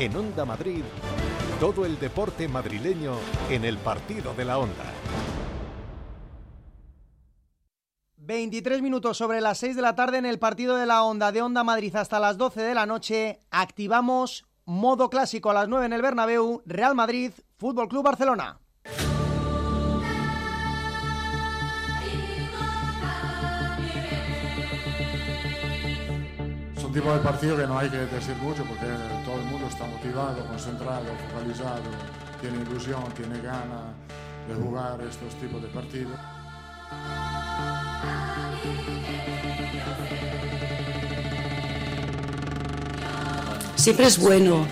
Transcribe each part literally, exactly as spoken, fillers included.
En Onda Madrid, todo el deporte madrileño en el partido de la Onda. veintitrés minutos sobre las seis de la tarde en el partido de la Onda, de Onda Madrid hasta las doce de la noche. Activamos modo clásico a las nueve en el Bernabéu. Real Madrid, Fútbol Club Barcelona. Es un tipo de partido que no hay que decir mucho porque todo el mundo está motivado, concentrado, focalizado, tiene ilusión, tiene ganas de jugar estos tipos de partidos. Siempre es bueno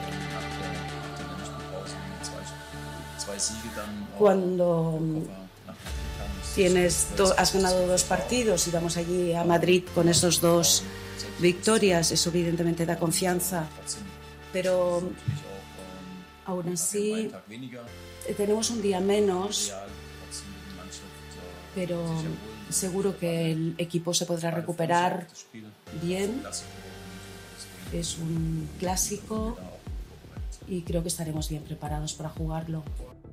cuando tienes do, has ganado dos partidos y vamos allí a Madrid con esos dos victorias. Eso evidentemente da confianza, pero aún así tenemos un día menos, pero seguro que el equipo se podrá recuperar bien. Es un clásico y creo que estaremos bien preparados para jugarlo.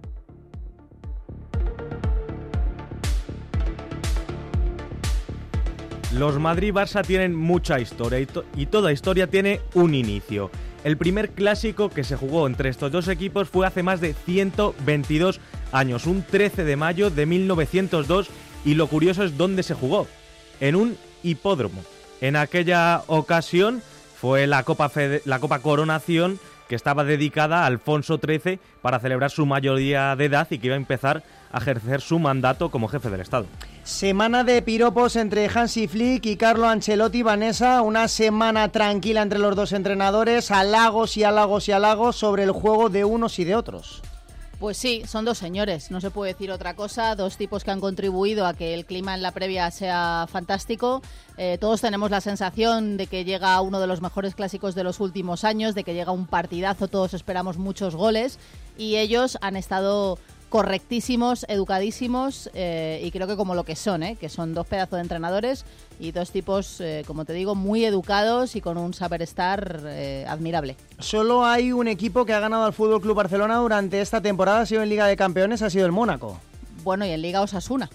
Los Madrid-Barça tienen mucha historia y, to- y toda historia tiene un inicio. El primer clásico que se jugó entre estos dos equipos fue hace más de ciento veintidós años, un trece de mayo de mil novecientos dos, y lo curioso es dónde se jugó, en un hipódromo. En aquella ocasión fue la Copa, Fede- la Copa Coronación, que estaba dedicada a Alfonso trece para celebrar su mayoría de edad y que iba a empezar a ejercer su mandato como jefe del Estado. Semana de piropos entre Hansi Flick y Carlo Ancelotti. Vanessa, una semana tranquila entre los dos entrenadores, halagos y halagos y halagos sobre el juego de unos y de otros. Pues sí, son dos señores, no se puede decir otra cosa, dos tipos que han contribuido a que el clima en la previa sea fantástico. Eh, todos tenemos la sensación de que llega uno de los mejores clásicos de los últimos años, de que llega un partidazo, todos esperamos muchos goles, y ellos han estado correctísimos, educadísimos, eh, y creo que como lo que son, eh, que son dos pedazos de entrenadores y dos tipos, eh, como te digo, muy educados y con un saber estar eh, admirable. Solo hay un equipo que ha ganado al Fútbol Club Barcelona durante esta temporada, ha sido en Liga de Campeones, ha sido el Mónaco. Bueno, y en Liga Osasuna.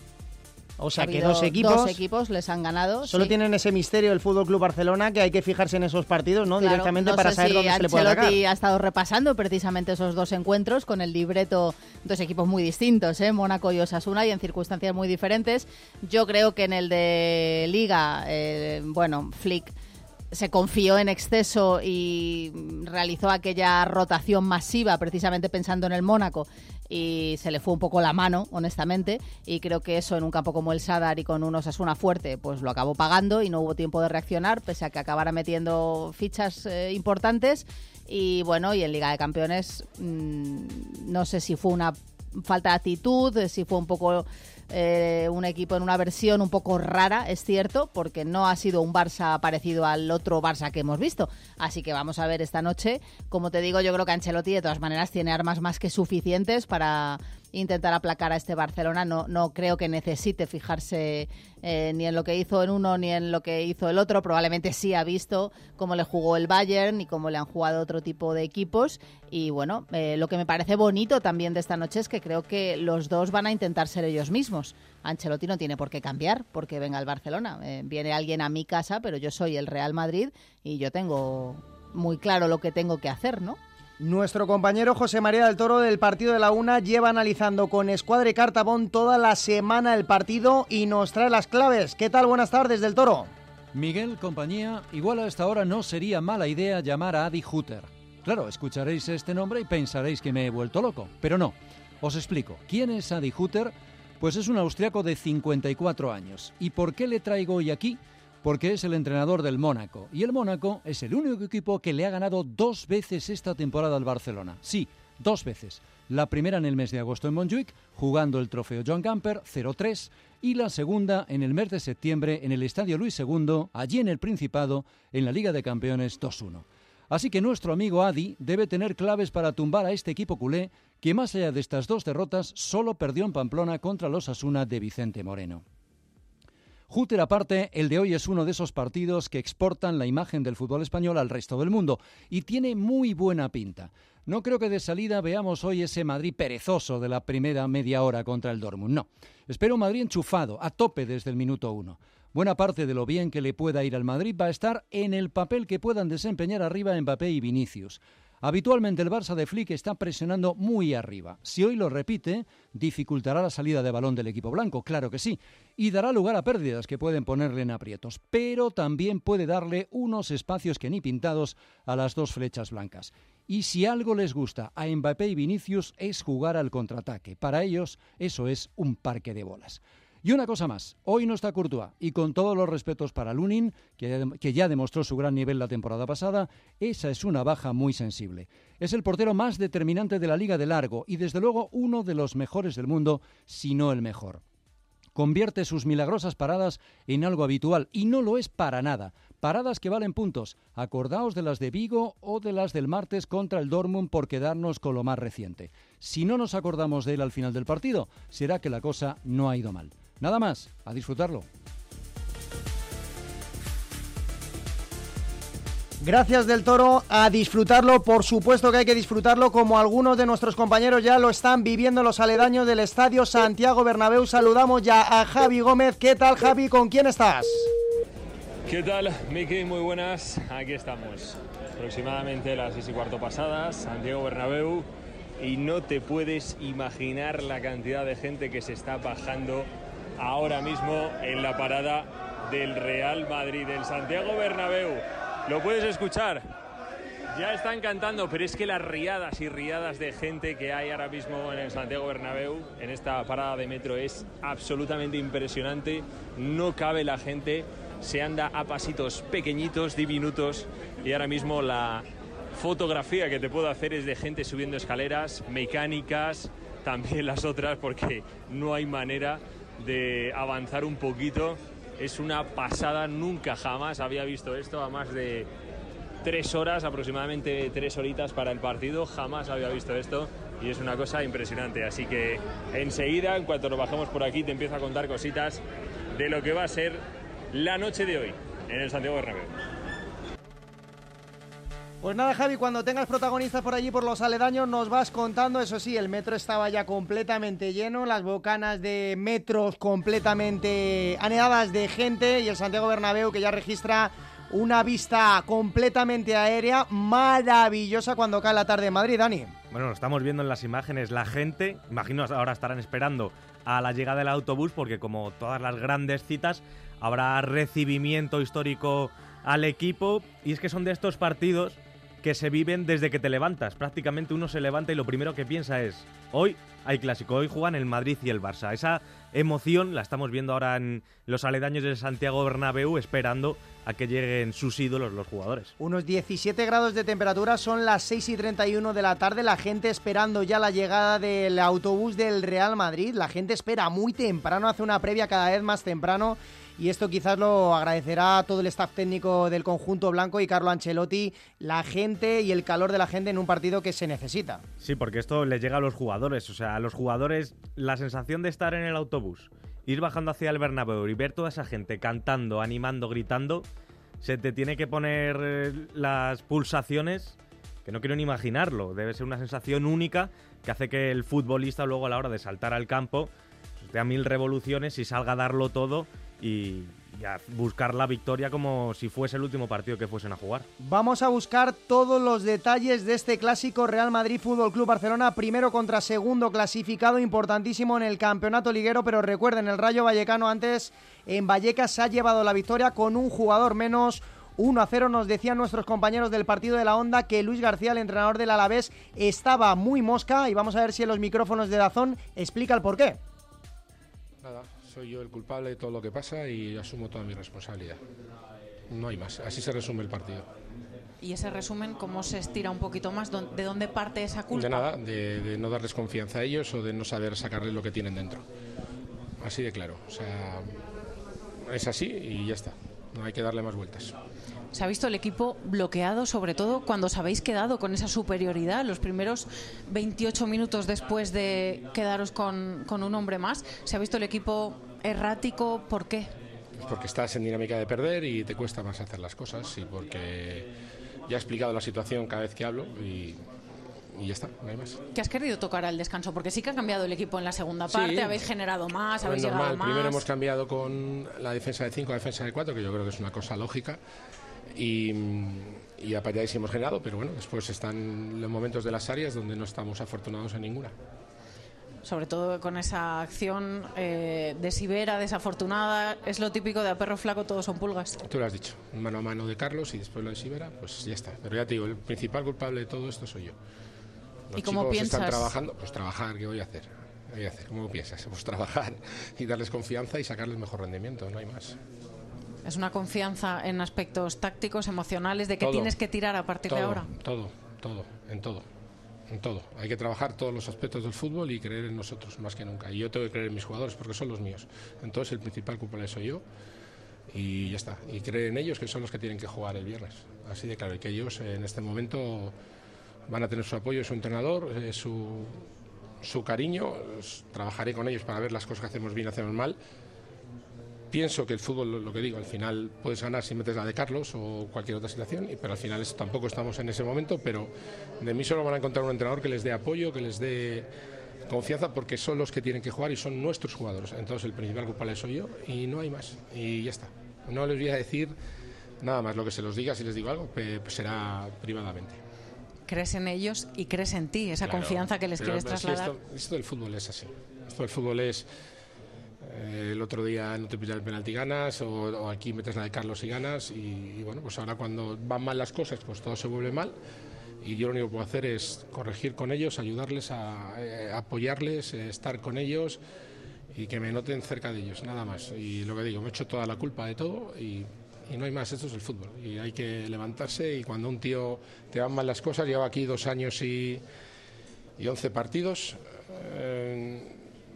O sea Ha que habido dos equipos, dos equipos les han ganado. Solo sí. tienen ese misterio el Fútbol Club Barcelona, que hay que fijarse en esos partidos, ¿no? Claro, Directamente no para sé saber si dónde se le puede atacar. Ancelotti ha estado repasando precisamente esos dos encuentros con el libreto, dos equipos muy distintos, ¿eh? Mónaco y Osasuna, y en circunstancias muy diferentes. Yo creo que en el de Liga, eh, bueno, Flick se confió en exceso y realizó aquella rotación masiva precisamente pensando en el Mónaco, y se le fue un poco la mano, honestamente, y creo que eso en un campo como el Sadar y con un Osasuna fuerte, pues lo acabó pagando y no hubo tiempo de reaccionar, pese a que acabara metiendo fichas eh, importantes. Y bueno, y en Liga de Campeones mmm, no sé si fue una falta de actitud, si fue un poco eh, un equipo en una versión un poco rara, es cierto, porque no ha sido un Barça parecido al otro Barça que hemos visto. Así que vamos a ver esta noche. Como te digo, yo creo que Ancelotti de todas maneras tiene armas más que suficientes para intentar aplacar a este Barcelona. No, no creo que necesite fijarse eh, ni en lo que hizo en uno ni en lo que hizo el otro. Probablemente sí ha visto cómo le jugó el Bayern y cómo le han jugado otro tipo de equipos. Y bueno, eh, lo que me parece bonito también de esta noche es que creo que los dos van a intentar ser ellos mismos. Ancelotti no tiene por qué cambiar porque venga el Barcelona. Eh, viene alguien a mi casa, pero yo soy el Real Madrid y yo tengo muy claro lo que tengo que hacer, ¿no? Nuestro compañero José María del Toro del partido de la Una lleva analizando con Escuadra y Cartabón toda la semana el partido y nos trae las claves. ¿Qué tal? Buenas tardes, del Toro. Miguel, compañía, igual a esta hora no sería mala idea llamar a Adi Hütter. Claro, escucharéis este nombre y pensaréis que me he vuelto loco, pero no. Os explico. ¿Quién es Adi Hütter? Pues es un austriaco de cincuenta y cuatro años. ¿Y por qué le traigo hoy aquí? Porque es el entrenador del Mónaco. Y el Mónaco es el único equipo que le ha ganado dos veces esta temporada al Barcelona. Sí, dos veces. La primera en el mes de agosto en Montjuic, jugando el trofeo Joan Gamper, cero tres. Y la segunda en el mes de septiembre en el Estadio Luis segundo, allí en el Principado, en la Liga de Campeones dos uno. Así que nuestro amigo Adi debe tener claves para tumbar a este equipo culé, que más allá de estas dos derrotas, solo perdió en Pamplona contra los Osasuna de Vicente Moreno. Hutter aparte, el de hoy es uno de esos partidos que exportan la imagen del fútbol español al resto del mundo y tiene muy buena pinta. No creo que de salida veamos hoy ese Madrid perezoso de la primera media hora contra el Dortmund, no. Espero un Madrid enchufado, a tope desde el minuto uno. Buena parte de lo bien que le pueda ir al Madrid va a estar en el papel que puedan desempeñar arriba Mbappé y Vinicius. Habitualmente el Barça de Flick está presionando muy arriba. Si hoy lo repite, dificultará la salida de balón del equipo blanco, claro que sí, y dará lugar a pérdidas que pueden ponerle en aprietos, pero también puede darle unos espacios que ni pintados a las dos flechas blancas. Y si algo les gusta a Mbappé y Vinicius es jugar al contraataque. Para ellos eso es un parque de bolas. Y una cosa más, hoy no está Courtois, y con todos los respetos para Lunin, que, que ya demostró su gran nivel la temporada pasada, esa es una baja muy sensible. Es el portero más determinante de la Liga de largo y desde luego uno de los mejores del mundo, si no el mejor. Convierte sus milagrosas paradas en algo habitual y no lo es para nada. Paradas que valen puntos. Acordaos de las de Vigo o de las del martes contra el Dortmund por quedarnos con lo más reciente. Si no nos acordamos de él al final del partido, será que la cosa no ha ido mal. Nada más, a disfrutarlo. Gracias Del Toro, a disfrutarlo, por supuesto que hay que disfrutarlo como algunos de nuestros compañeros ya lo están viviendo los aledaños del Estadio Santiago Bernabéu. Saludamos ya a Javi Gómez. ¿Qué tal, Javi? ¿Con quién estás? ¿Qué tal, Miki? Muy buenas, aquí estamos. Aproximadamente las seis y cuarto pasadas, Santiago Bernabéu, y no te puedes imaginar la cantidad de gente que se está bajando ahora mismo en la parada del Real Madrid, el Santiago Bernabéu. Lo puedes escuchar, ya están cantando, pero es que las riadas y riadas de gente que hay ahora mismo en el Santiago Bernabéu, en esta parada de metro, es absolutamente impresionante. No cabe la gente, se anda a pasitos pequeñitos, diminutos, y ahora mismo la fotografía que te puedo hacer es de gente subiendo escaleras, mecánicas, también las otras, porque no hay manera de avanzar un poquito. Es una pasada, nunca jamás había visto esto a más de tres horas, aproximadamente tres horitas para el partido, jamás había visto esto y es una cosa impresionante. Así que enseguida, en cuanto nos bajemos por aquí, te empiezo a contar cositas de lo que va a ser la noche de hoy en el Santiago Bernabéu. Pues nada, Javi, cuando tengas protagonistas por allí, por los aledaños, nos vas contando. Eso sí, el metro estaba ya completamente lleno, las bocanas de metros completamente aneadas de gente y el Santiago Bernabéu que ya registra una vista completamente aérea, maravillosa cuando cae la tarde en Madrid, Dani. Bueno, lo estamos viendo en las imágenes, la gente, imagino ahora estarán esperando a la llegada del autobús porque como todas las grandes citas habrá recibimiento histórico al equipo y es que son de estos partidos que se viven desde que te levantas. Prácticamente uno se levanta y lo primero que piensa es: hoy hay clásico, hoy juegan el Madrid y el Barça. Esa emoción la estamos viendo ahora en los aledaños del Santiago Bernabéu, esperando a que lleguen sus ídolos, los jugadores. Unos diecisiete grados de temperatura, son las seis y treinta y uno de la tarde, la gente esperando ya la llegada del autobús del Real Madrid. La gente espera muy temprano, hace una previa cada vez más temprano. Y esto quizás lo agradecerá a todo el staff técnico del conjunto blanco y Carlo Ancelotti, la gente y el calor de la gente en un partido que se necesita. Sí, porque esto les llega a los jugadores. O sea, a los jugadores la sensación de estar en el autobús, ir bajando hacia el Bernabéu y ver toda esa gente cantando, animando, gritando, se te tiene que poner eh, las pulsaciones que no quiero ni imaginarlo. Debe ser una sensación única que hace que el futbolista luego a la hora de saltar al campo esté a mil revoluciones y salga a darlo todo y, y a buscar la victoria como si fuese el último partido que fuesen a jugar. Vamos a buscar todos los detalles de este clásico Real Madrid Fútbol Club Barcelona, primero contra segundo clasificado, importantísimo en el campeonato liguero, pero recuerden, el Rayo Vallecano antes en Vallecas se ha llevado la victoria con un jugador menos. uno a cero, nos decían nuestros compañeros del partido de la Onda que Luis García, el entrenador del Alavés, estaba muy mosca y vamos a ver si en los micrófonos de Dazón explica el porqué. Nada, soy yo el culpable de todo lo que pasa y asumo toda mi responsabilidad. No hay más, así se resume el partido. ¿Y ese resumen cómo se estira un poquito más? ¿De dónde parte esa culpa? De nada, de, de no darles confianza a ellos o de no saber sacarles lo que tienen dentro. Así de claro, o sea, es así y ya está, no hay que darle más vueltas. Se ha visto el equipo bloqueado, sobre todo cuando os habéis quedado con esa superioridad, los primeros veintiocho minutos después de quedaros con, con un hombre más. ¿Se ha visto el equipo errático? ¿Por qué? Pues porque estás en dinámica de perder y te cuesta más hacer las cosas, y porque ya he explicado la situación cada vez que hablo y, y ya está, no hay más. ¿Qué has querido tocar al descanso? Porque sí que ha cambiado el equipo en la segunda parte, sí, habéis generado más, habéis normal. llegado más. Primero hemos cambiado con la defensa de cinco a defensa de cuatro, que yo creo que es una cosa lógica, y, y a partir de ahí sí hemos generado, pero bueno, después están los momentos de las áreas donde no estamos afortunados en ninguna. Sobre todo con esa acción eh, de Sivera, desafortunada, es lo típico de a perro flaco todos son pulgas. Tú lo has dicho, mano a mano de Carlos y después lo de Sivera, pues ya está. Pero ya te digo, el principal culpable de todo esto soy yo. Los ¿Y cómo chicos piensas? están trabajando, pues trabajar, ¿qué voy a hacer? ¿Qué voy a hacer? ¿Cómo piensas? Pues trabajar y darles confianza y sacarles mejor rendimiento, no hay más. Es una confianza en aspectos tácticos, emocionales, de que Todo, tienes que tirar a partir todo, de ahora. Todo, todo, en todo. En todo. Hay que trabajar todos los aspectos del fútbol y creer en nosotros más que nunca. Y yo tengo que creer en mis jugadores porque son los míos. Entonces el principal culpable soy yo y ya está. Y creer en ellos, que son los que tienen que jugar el viernes. Así de claro. Y que ellos en este momento van a tener su apoyo, su entrenador, eh, su, su cariño. Trabajaré con ellos para ver las cosas que hacemos bien y hacemos mal. Pienso que el fútbol, lo que digo, al final puedes ganar si metes la de Carlos o cualquier otra situación, pero al final eso, tampoco estamos en ese momento, pero de mí solo van a encontrar un entrenador que les dé apoyo, que les dé confianza, porque son los que tienen que jugar y son nuestros jugadores. Entonces el principal culpable soy yo y no hay más, y ya está. No les voy a decir nada más, lo que se los diga, si les digo algo, pues será privadamente. Crees en ellos y crees en ti, esa Claro, confianza que les pero, quieres pero trasladar. Sí, esto, esto del fútbol es así. Esto del fútbol es... Eh, el otro día no te pillas el penalti y ganas, o, o aquí metes la de Carlos y ganas, y, y bueno, pues ahora cuando van mal las cosas, pues todo se vuelve mal, y yo lo único que puedo hacer es corregir con ellos, ayudarles, a, eh, apoyarles, eh, estar con ellos y que me noten cerca de ellos, nada más. Y lo que digo, me he hecho toda la culpa de todo y, y no hay más, esto es el fútbol y hay que levantarse, y cuando un tío te van mal las cosas, llevo aquí dos años y, y once partidos, eh,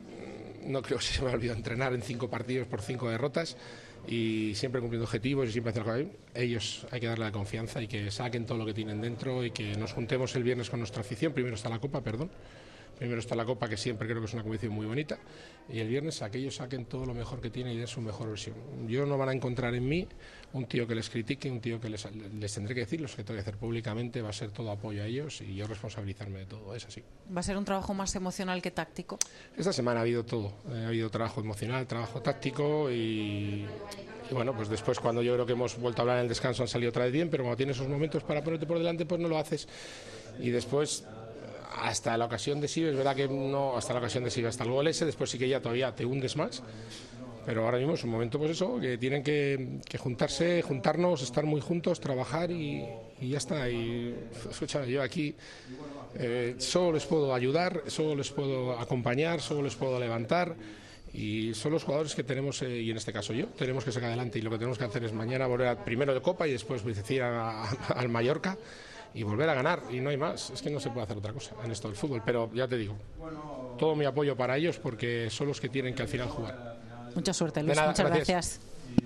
no creo que se me ha olvidado entrenar en cinco partidos por cinco derrotas y siempre cumpliendo objetivos y siempre hacer algo bien. Ellos hay que darle la confianza y que saquen todo lo que tienen dentro y que nos juntemos el viernes con nuestra afición. Primero está la Copa, perdón. Primero está la Copa, que siempre creo que es una competición muy bonita, y el viernes aquellos saquen todo lo mejor que tienen y den su mejor versión. Yo no van a encontrar en mí un tío que les critique, un tío que les, les tendré que decir, los que tengo que hacer públicamente, va a ser todo apoyo a ellos y yo responsabilizarme de todo, es así. ¿Va a ser un trabajo más emocional que táctico? Esta semana ha habido todo, eh, ha habido trabajo emocional, trabajo táctico y, y bueno, pues después cuando yo creo que hemos vuelto a hablar en el descanso han salido otra vez bien, pero cuando tienes esos momentos para ponerte por delante pues no lo haces, y después... Hasta la ocasión de Sives, es verdad que no, hasta la ocasión de Sives, hasta el gol ese, después sí que ya todavía te hundes más, pero ahora mismo es un momento, pues eso, que tienen que, que juntarse, juntarnos, estar muy juntos, trabajar y, y ya está. Y escucha, yo aquí eh, solo les puedo ayudar, solo les puedo acompañar, solo les puedo levantar, y son los jugadores que tenemos, eh, y en este caso yo, tenemos que sacar adelante, y lo que tenemos que hacer es mañana volver a, primero de Copa y después decir a, a, al Mallorca, y volver a ganar, y no hay más, es que no se puede hacer otra cosa en esto del fútbol, pero ya te digo, todo mi apoyo para ellos porque son los que tienen que al final jugar. Mucha suerte, Luis, nada, muchas gracias. gracias.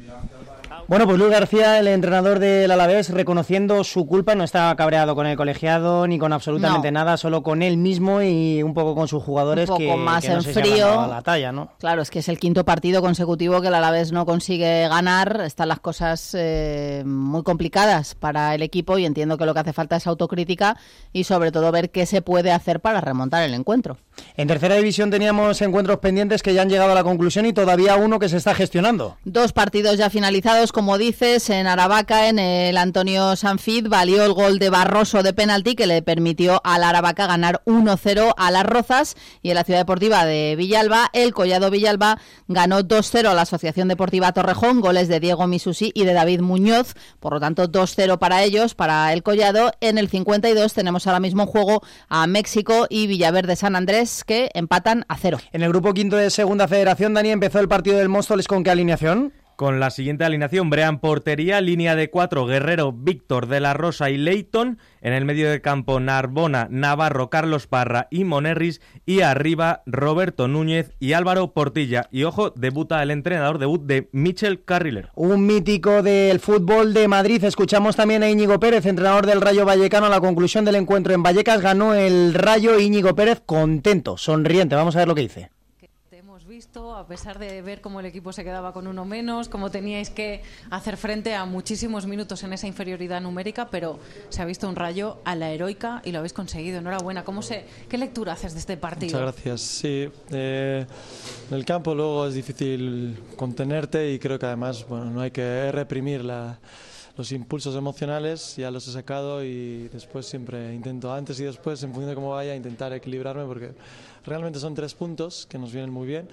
Bueno, pues Luis García, el entrenador del Alavés, reconociendo su culpa, no está cabreado con el colegiado ni con absolutamente No. nada, solo con él mismo y un poco con sus jugadores, Un poco que, más que no en sé si frío. habrán dado la talla, ¿no? Claro, es que es el quinto partido consecutivo que el Alavés no consigue ganar. Están las cosas eh, muy complicadas para el equipo y entiendo que lo que hace falta es autocrítica y sobre todo ver qué se puede hacer para remontar el encuentro. En tercera división teníamos encuentros pendientes que ya han llegado a la conclusión y todavía uno que se está gestionando. Dos partidos ya finalizados, como dices, en Aravaca, en el Antonio Sanfid, valió el gol de Barroso de penalti que le permitió al Aravaca ganar uno cero a Las Rozas, y en la Ciudad Deportiva de Villalba, el Collado Villalba ganó dos cero a la Asociación Deportiva Torrejón, goles de Diego Misusi y de David Muñoz, por lo tanto dos cero para ellos, para el Collado. En el cincuenta y dos tenemos ahora mismo en juego a México y Villaverde San Andrés, que empatan a cero. En el grupo quinto de Segunda Federación, Dani, empezó el partido del Móstoles, ¿con qué alineación? Con la siguiente alineación: Brean portería, línea de cuatro, Guerrero, Víctor de la Rosa y Leighton, en el medio de campo Narbona, Navarro, Carlos Parra y Monerris, y arriba Roberto Núñez y Álvaro Portilla. Y ojo, debuta el entrenador, debut de Michel Carriler. Un mítico del fútbol de Madrid. Escuchamos también a Íñigo Pérez, entrenador del Rayo Vallecano. A la conclusión del encuentro en Vallecas ganó el Rayo. Íñigo Pérez contento, sonriente. Vamos a ver lo que dice. visto, a pesar de ver cómo el equipo se quedaba con uno menos, cómo teníais que hacer frente a muchísimos minutos en esa inferioridad numérica, pero se ha visto un Rayo a la heroica y lo habéis conseguido. Enhorabuena. ¿Cómo se, ¿Qué lectura haces de este partido? Muchas gracias. Sí, eh, en el campo luego es difícil contenerte y creo que además, bueno, no hay que reprimir la, los impulsos emocionales. Ya los he sacado y después siempre intento, antes y después, en función de cómo vaya, intentar equilibrarme, porque realmente son tres puntos que nos vienen muy bien.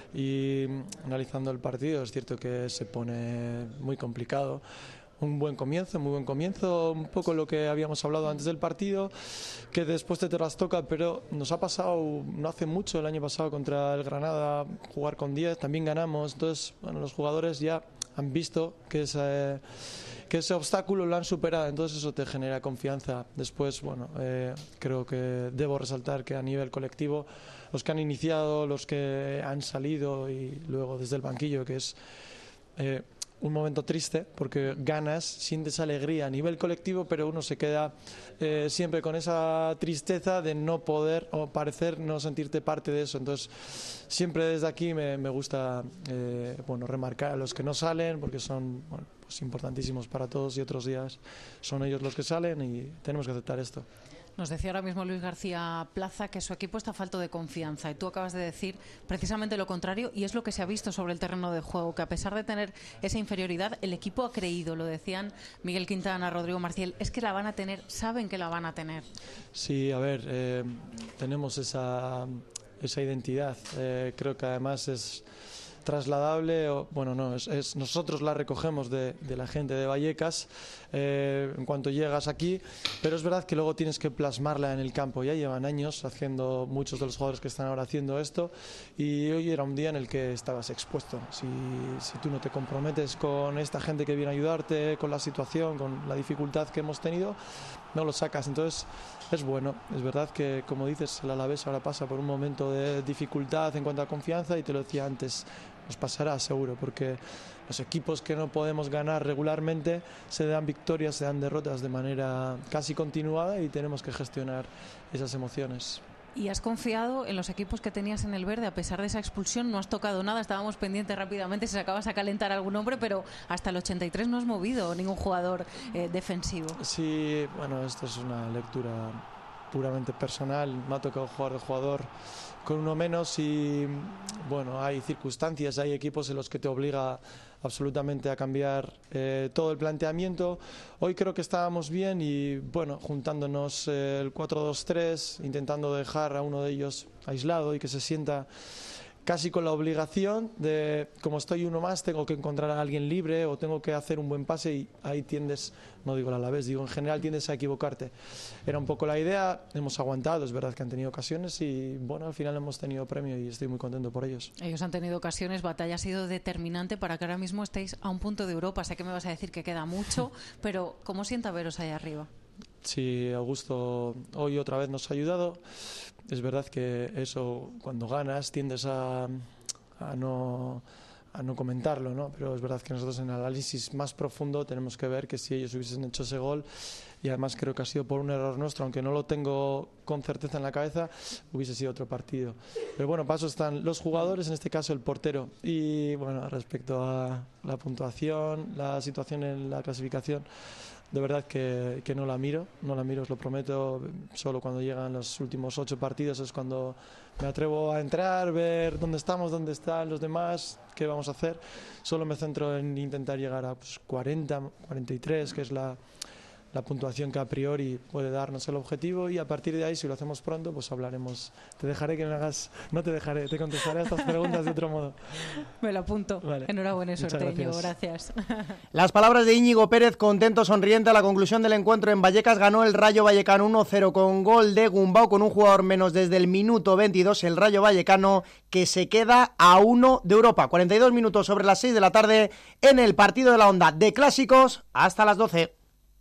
Y analizando el partido es cierto que se pone muy complicado. Un buen comienzo, muy buen comienzo, un poco lo que habíamos hablado antes del partido, que después te trastoca, pero nos ha pasado no hace mucho, el año pasado contra el Granada, jugar con diez, también ganamos. Entonces, bueno, los jugadores ya han visto que ese, que ese obstáculo lo han superado, entonces eso te genera confianza. Después, bueno, eh, creo que debo resaltar que a nivel colectivo, los que han iniciado, los que han salido y luego desde el banquillo, que es eh, un momento triste porque ganas, sientes alegría a nivel colectivo, pero uno se queda eh, siempre con esa tristeza de no poder o parecer no sentirte parte de eso. Entonces siempre desde aquí me, me gusta eh, bueno, remarcar a los que no salen, porque son bueno, pues importantísimos para todos, y otros días son ellos los que salen y tenemos que aceptar esto. Nos decía ahora mismo Luis García Plaza que su equipo está falto de confianza, y tú acabas de decir precisamente lo contrario, y es lo que se ha visto sobre el terreno de juego, que a pesar de tener esa inferioridad, el equipo ha creído, lo decían Miguel Quintana, Rodrigo Marcial, es que la van a tener, saben que la van a tener. Sí, a ver, eh, tenemos esa, esa identidad, eh, creo que además es trasladable, o, bueno, no, es, es nosotros la recogemos de, de la gente de Vallecas eh, en cuanto llegas aquí, pero es verdad que luego tienes que plasmarla en el campo. Ya llevan años haciendo, muchos de los jugadores que están ahora haciendo esto, y hoy era un día en el que estabas expuesto. Si, si tú no te comprometes con esta gente que viene a ayudarte, con la situación, con la dificultad que hemos tenido, no lo sacas. Entonces es bueno, es verdad que, como dices, el Alavés ahora pasa por un momento de dificultad en cuanto a confianza, y te lo decía antes, nos pasará seguro, porque los equipos que no podemos ganar regularmente se dan victorias, se dan derrotas de manera casi continuada, y tenemos que gestionar esas emociones. ¿Y has confiado en los equipos que tenías en el verde? A pesar de esa expulsión no has tocado nada, estábamos pendientes rápidamente si sacabas a calentar a algún hombre, pero hasta el ochenta y tres no has movido ningún jugador eh, defensivo. Sí, bueno, esto es una lectura puramente personal. Me ha tocado jugar de jugador con uno menos, y bueno, hay circunstancias, hay equipos en los que te obliga absolutamente a cambiar eh, todo el planteamiento. Hoy creo que estábamos bien y bueno, juntándonos eh, el cuatro dos tres, intentando dejar a uno de ellos aislado y que se sienta casi con la obligación de, como estoy uno más, tengo que encontrar a alguien libre o tengo que hacer un buen pase, y ahí tiendes, no digo a la vez, digo en general tiendes a equivocarte. Era un poco la idea, hemos aguantado, es verdad que han tenido ocasiones y bueno, al final hemos tenido premio y estoy muy contento por ellos. Ellos han tenido ocasiones, Batalla ha sido determinante para que ahora mismo estéis a un punto de Europa. Sé que me vas a decir que queda mucho, pero ¿cómo sienta veros ahí arriba? Sí, Augusto hoy otra vez nos ha ayudado. Es verdad que eso, cuando ganas, tiendes a, a, no, a no comentarlo, ¿no? Pero es verdad que nosotros en el análisis más profundo tenemos que ver que si ellos hubiesen hecho ese gol, y además creo que ha sido por un error nuestro, aunque no lo tengo con certeza en la cabeza, hubiese sido otro partido. Pero bueno, para eso están los jugadores, en este caso el portero. Y bueno, respecto a la puntuación, la situación en la clasificación, de verdad que, que no la miro, no la miro, os lo prometo. Solo cuando llegan los últimos ocho partidos es cuando me atrevo a entrar, ver dónde estamos, dónde están los demás, qué vamos a hacer. Solo me centro en intentar llegar a pues, cuarenta, cuarenta y tres, que es la, la puntuación que a priori puede darnos el objetivo, y a partir de ahí, si lo hacemos pronto, pues hablaremos. Te dejaré que me hagas, no te dejaré, te contestaré a estas preguntas de otro modo. Me lo apunto. Vale. Enhorabuena y sorteño, gracias. gracias. Las palabras de Íñigo Pérez, contento, sonriente a la conclusión del encuentro en Vallecas. Ganó el Rayo Vallecano uno cero con gol de Gumbau, con un jugador menos desde el minuto veintidós. El Rayo Vallecano que se queda a uno de Europa. cuarenta y dos minutos sobre las seis de la tarde en el partido de la Onda de Clásicos hasta las doce.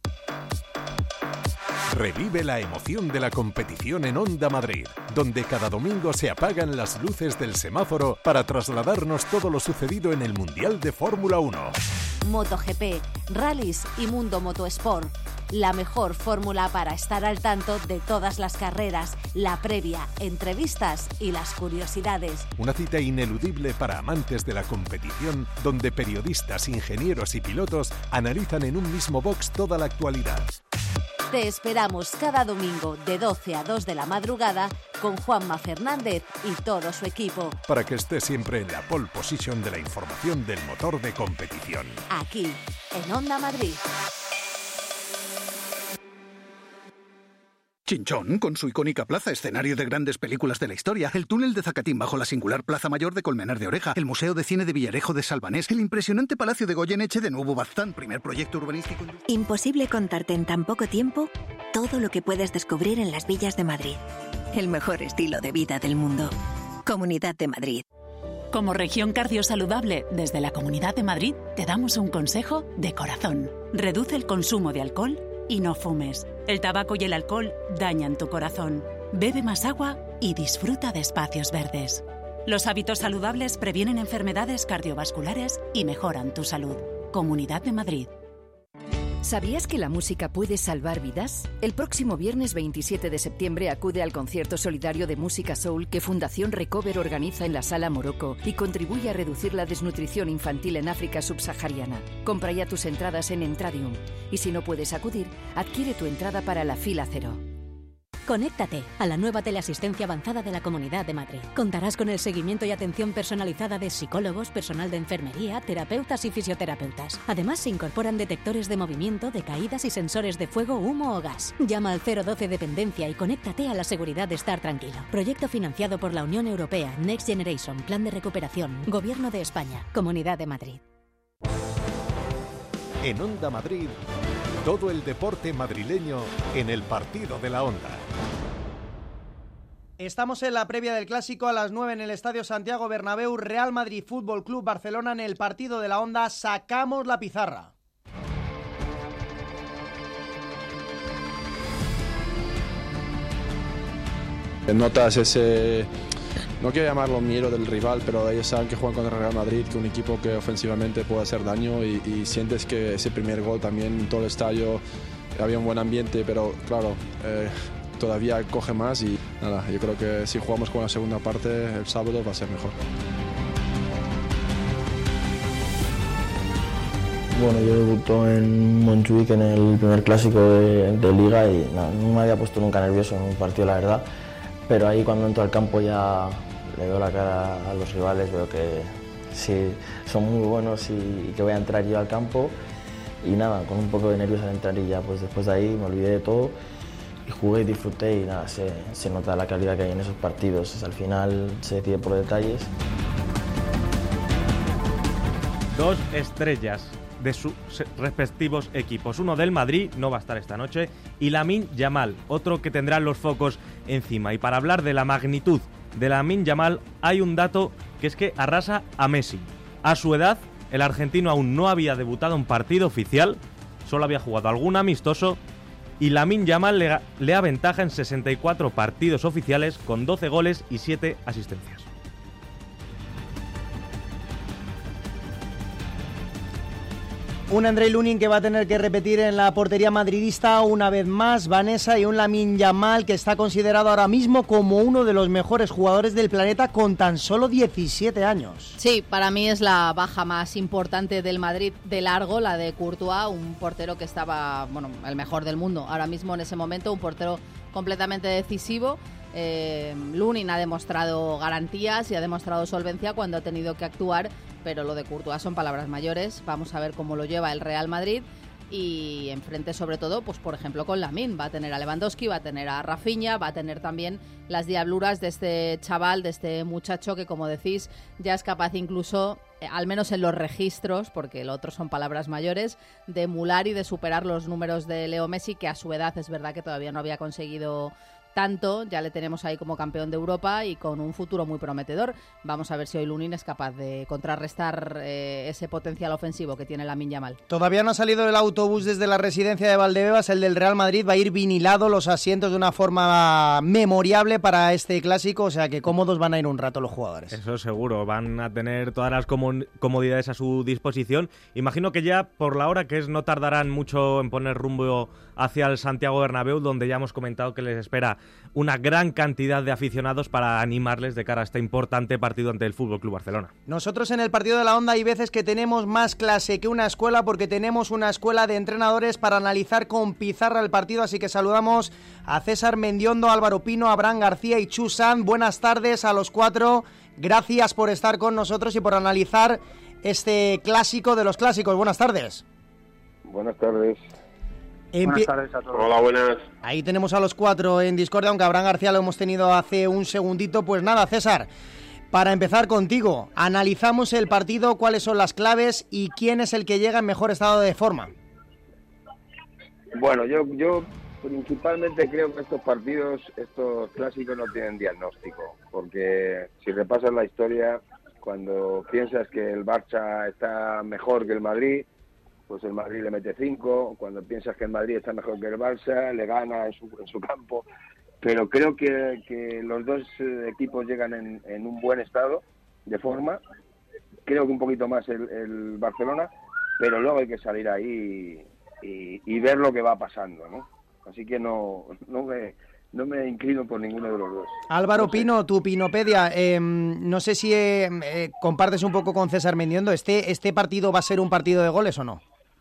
Revive la emoción de la competición en Onda Madrid, donde cada domingo se apagan las luces del semáforo para trasladarnos todo lo sucedido en el Mundial de Fórmula uno. MotoGP, rallies y Mundo Motosport. La mejor fórmula para estar al tanto de todas las carreras, la previa, entrevistas y las curiosidades. Una cita ineludible para amantes de la competición, donde periodistas, ingenieros y pilotos analizan en un mismo box toda la actualidad. Te esperamos cada domingo de doce a dos de la madrugada con Juanma Fernández y todo su equipo. Para que estés siempre en la pole position de la información del motor de competición. Aquí, en Onda Madrid. Chinchón, con su icónica plaza, escenario de grandes películas de la historia, el túnel de Zacatín bajo la singular Plaza Mayor de Colmenar de Oreja, el Museo de Cine de Villarejo de Salvanés, el impresionante Palacio de Goyeneche de Nuevo Baztán, primer proyecto urbanístico. Imposible contarte en tan poco tiempo todo lo que puedes descubrir en las villas de Madrid. El mejor estilo de vida del mundo. Comunidad de Madrid. Como región cardiosaludable, desde la Comunidad de Madrid te damos un consejo de corazón. Reduce el consumo de alcohol y no fumes. El tabaco y el alcohol dañan tu corazón. Bebe más agua y disfruta de espacios verdes. Los hábitos saludables previenen enfermedades cardiovasculares y mejoran tu salud. Comunidad de Madrid. ¿Sabías que la música puede salvar vidas? El próximo viernes veintisiete de septiembre acude al concierto solidario de música soul que Fundación Recover organiza en la Sala Morocco y contribuye a reducir la desnutrición infantil en África subsahariana. Compra ya tus entradas en Entradium. Y si no puedes acudir, adquiere tu entrada para la fila cero. Conéctate a la nueva teleasistencia avanzada de la Comunidad de Madrid. Contarás con el seguimiento y atención personalizada de psicólogos, personal de enfermería, terapeutas y fisioterapeutas. Además, se incorporan detectores de movimiento, de caídas y sensores de fuego, humo o gas. Llama al cero doce Dependencia y conéctate a la seguridad de estar tranquilo. Proyecto financiado por la Unión Europea, Next Generation, Plan de Recuperación, Gobierno de España, Comunidad de Madrid. En Onda Madrid, todo el deporte madrileño en el partido de la Onda. Estamos en la previa del Clásico a las nueve en el Estadio Santiago Bernabéu, Real Madrid Fútbol Club Barcelona en el partido de la Onda. Sacamos la pizarra. Notas ese, no quiero llamarlo miedo del rival, pero ellos saben que juegan contra el Real Madrid, que es un equipo que ofensivamente puede hacer daño y, y sientes que ese primer gol también en todo el estadio había un buen ambiente, pero claro, eh, todavía coge más y nada, yo creo que si jugamos con la segunda parte el sábado va a ser mejor. Bueno, yo debuto en Montjuic en el primer clásico de, de Liga y no, no me había puesto nunca nervioso en un partido, la verdad, pero ahí cuando entro al campo ya le veo la cara a los rivales, veo que sí, son muy buenos y, y que voy a entrar yo al campo y nada, con un poco de nervios al entrar y ya pues después de ahí me olvidé de todo y jugué y disfruté y nada, se, se nota la calidad que hay en esos partidos, al final se decide por detalles. Dos estrellas de sus respectivos equipos. Uno del Madrid, no va a estar esta noche, y Lamine Yamal, otro que tendrá los focos encima. Y para hablar de la magnitud de Lamine Yamal, hay un dato que es que arrasa a Messi. A su edad, el argentino aún no había debutado en partido oficial, solo había jugado algún amistoso, y Lamine Yamal le, le aventaja en sesenta y cuatro partidos oficiales con doce goles y siete asistencias. Un Andrei Lunin que va a tener que repetir en la portería madridista una vez más, Vanessa, y un Lamine Yamal que está considerado ahora mismo como uno de los mejores jugadores del planeta con tan solo diecisiete años. Sí, para mí es la baja más importante del Madrid de largo, la de Courtois, un portero que estaba, bueno, el mejor del mundo ahora mismo en ese momento, un portero completamente decisivo. Eh, Lunin ha demostrado garantías y ha demostrado solvencia cuando ha tenido que actuar, pero lo de Courtois son palabras mayores. Vamos a ver cómo lo lleva el Real Madrid y enfrente sobre todo, pues por ejemplo con Lamine, va a tener a Lewandowski, va a tener a Rafinha, va a tener también las diabluras de este chaval, de este muchacho que, como decís, ya es capaz incluso, eh, al menos en los registros, porque lo otro son palabras mayores, de emular y de superar los números de Leo Messi, que a su edad es verdad que todavía no había conseguido tanto, ya le tenemos ahí como campeón de Europa y con un futuro muy prometedor. Vamos a ver si hoy Lunin es capaz de contrarrestar eh, ese potencial ofensivo que tiene Lamine Yamal. Todavía no ha salido el autobús desde la residencia de Valdebebas, el del Real Madrid. Va a ir vinilado los asientos de una forma memorable para este clásico, o sea que cómodos van a ir un rato los jugadores. Eso seguro, van a tener todas las comodidades a su disposición. Imagino que ya por la hora que es no tardarán mucho en poner rumbo hacia el Santiago Bernabéu, donde ya hemos comentado que les espera una gran cantidad de aficionados para animarles de cara a este importante partido ante el F C Barcelona. Nosotros en el partido de la Onda hay veces que tenemos más clase que una escuela, porque tenemos una escuela de entrenadores para analizar con pizarra el partido, así que saludamos a César Mendiondo, Álvaro Pino, Abraham García y Chu Sanz. Buenas tardes a los cuatro, gracias por estar con nosotros y por analizar este clásico de los clásicos. Buenas tardes. Buenas tardes. Empie- Buenas tardes a todos. Hola, buenas. Ahí tenemos a los cuatro en discordia, aunque Abraham García lo hemos tenido hace un segundito. Pues nada, César, para empezar contigo, analizamos el partido, cuáles son las claves y quién es el que llega en mejor estado de forma. Bueno, yo, yo principalmente creo que estos partidos, estos clásicos no tienen diagnóstico, porque si repasas la historia, cuando piensas que el Barça está mejor que el Madrid, pues el Madrid le mete cinco. Cuando piensas que el Madrid está mejor que el Barça, le gana en su, en su campo. Pero creo que, que los dos equipos llegan en, en un buen estado de forma. Creo que un poquito más el, el Barcelona, pero luego hay que salir ahí y, y, y ver lo que va pasando, ¿no? Así que no, no me... No me inclino por ninguno de los dos. Álvaro Pino, tu Pinopedia, eh, no sé si eh, eh, compartes un poco con César Mendiondo, ¿este, ¿este partido va a ser un partido de goles o no?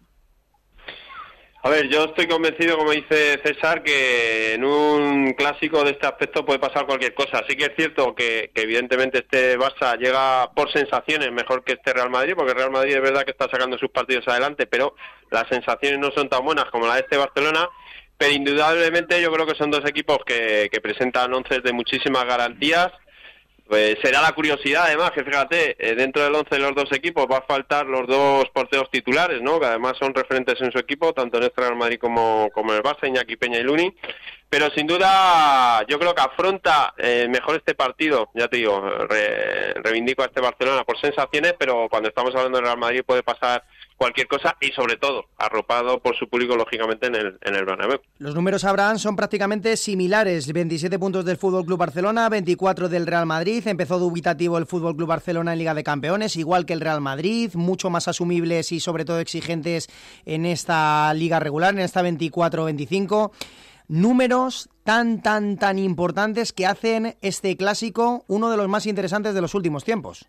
A ver, yo estoy convencido, como dice César, que en un clásico de este aspecto puede pasar cualquier cosa. Sí que es cierto que, que evidentemente este Barça llega por sensaciones mejor que este Real Madrid, porque el Real Madrid es verdad que está sacando sus partidos adelante, pero las sensaciones no son tan buenas como la de este Barcelona. Pero indudablemente yo creo que son dos equipos que, que presentan once de muchísimas garantías. Pues será la curiosidad, además, que fíjate, eh, dentro del once de los dos equipos va a faltar los dos porteros titulares, ¿no? Que además son referentes en su equipo, tanto en este Real Madrid como, como en el Barça, Iñaki Peña y Lunin. Pero sin duda yo creo que afronta eh, mejor este partido, ya te digo, re, reivindico a este Barcelona por sensaciones, pero cuando estamos hablando del Real Madrid puede pasar cualquier cosa y sobre todo arropado por su público lógicamente en el en el Bernabéu. Los números, Abraham, son prácticamente similares, veintisiete puntos del F C Barcelona, veinticuatro del Real Madrid. Empezó dubitativo el F C Barcelona en Liga de Campeones, igual que el Real Madrid, mucho más asumibles y sobre todo exigentes en esta liga regular, en esta veinticuatro veinticinco. Números tan tan tan importantes que hacen este clásico uno de los más interesantes de los últimos tiempos.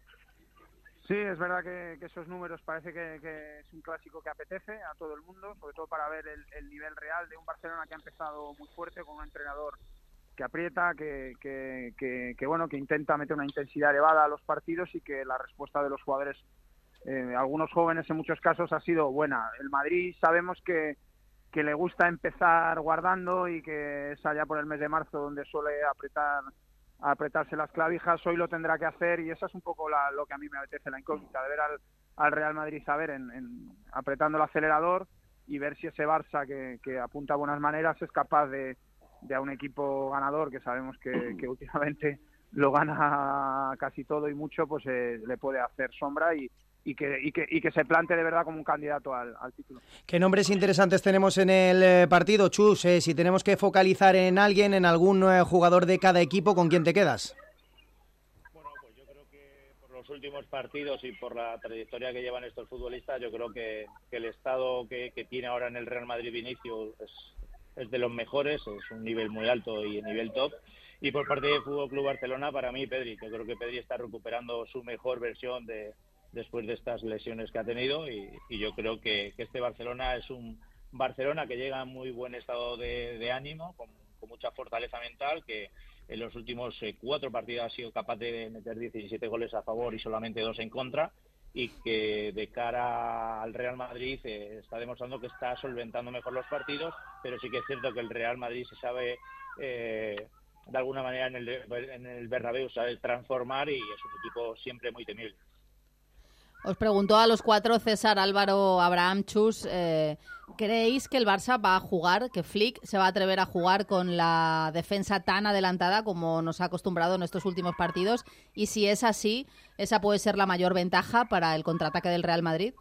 Sí, es verdad que, que esos números parece que, que es un clásico que apetece a todo el mundo, sobre todo para ver el, el nivel real de un Barcelona que ha empezado muy fuerte, con un entrenador que aprieta, que, que, que, que bueno, que intenta meter una intensidad elevada a los partidos y que la respuesta de los jugadores, eh, algunos jóvenes en muchos casos, ha sido buena. El Madrid sabemos que, que le gusta empezar guardando y que es allá por el mes de marzo donde suele apretar a apretarse las clavijas. Hoy lo tendrá que hacer y esa es un poco la, lo que a mí me apetece, la incógnita de ver al, al Real Madrid saber en, en, apretando el acelerador y ver si ese Barça que, que apunta a buenas maneras es capaz de, de a un equipo ganador, que sabemos que, que últimamente lo gana casi todo y mucho, pues eh, le puede hacer sombra y, y, que, y, que, y que se plante de verdad como un candidato al, al título. ¿Qué nombres interesantes tenemos en el eh, partido, Chus? Eh, si tenemos que focalizar en alguien, en algún eh, jugador de cada equipo, ¿con quién te quedas? Bueno, pues yo creo que por los últimos partidos y por la trayectoria que llevan estos futbolistas, yo creo que, que el estado que, que tiene ahora en el Real Madrid Vinicius es, es de los mejores, es un nivel muy alto y nivel top. Y por parte del F C Barcelona, para mí, Pedri. Yo creo que Pedri está recuperando su mejor versión de después de estas lesiones que ha tenido y, y yo creo que, que este Barcelona es un Barcelona que llega en muy buen estado de, de ánimo, con, con mucha fortaleza mental, que en los últimos eh, cuatro partidos ha sido capaz de meter diecisiete goles a favor y solamente dos en contra, y que de cara al Real Madrid eh, está demostrando que está solventando mejor los partidos, pero sí que es cierto que el Real Madrid se sabe eh, de alguna manera en el, en el Bernabéu sabe transformar y es un equipo siempre muy temible. Os preguntó a los cuatro, César, Álvaro, Abraham, Chus, eh, ¿creéis que el Barça va a jugar, que Flick se va a atrever a jugar con la defensa tan adelantada como nos ha acostumbrado en estos últimos partidos? Y si es así, ¿esa puede ser la mayor ventaja para el contraataque del Real Madrid?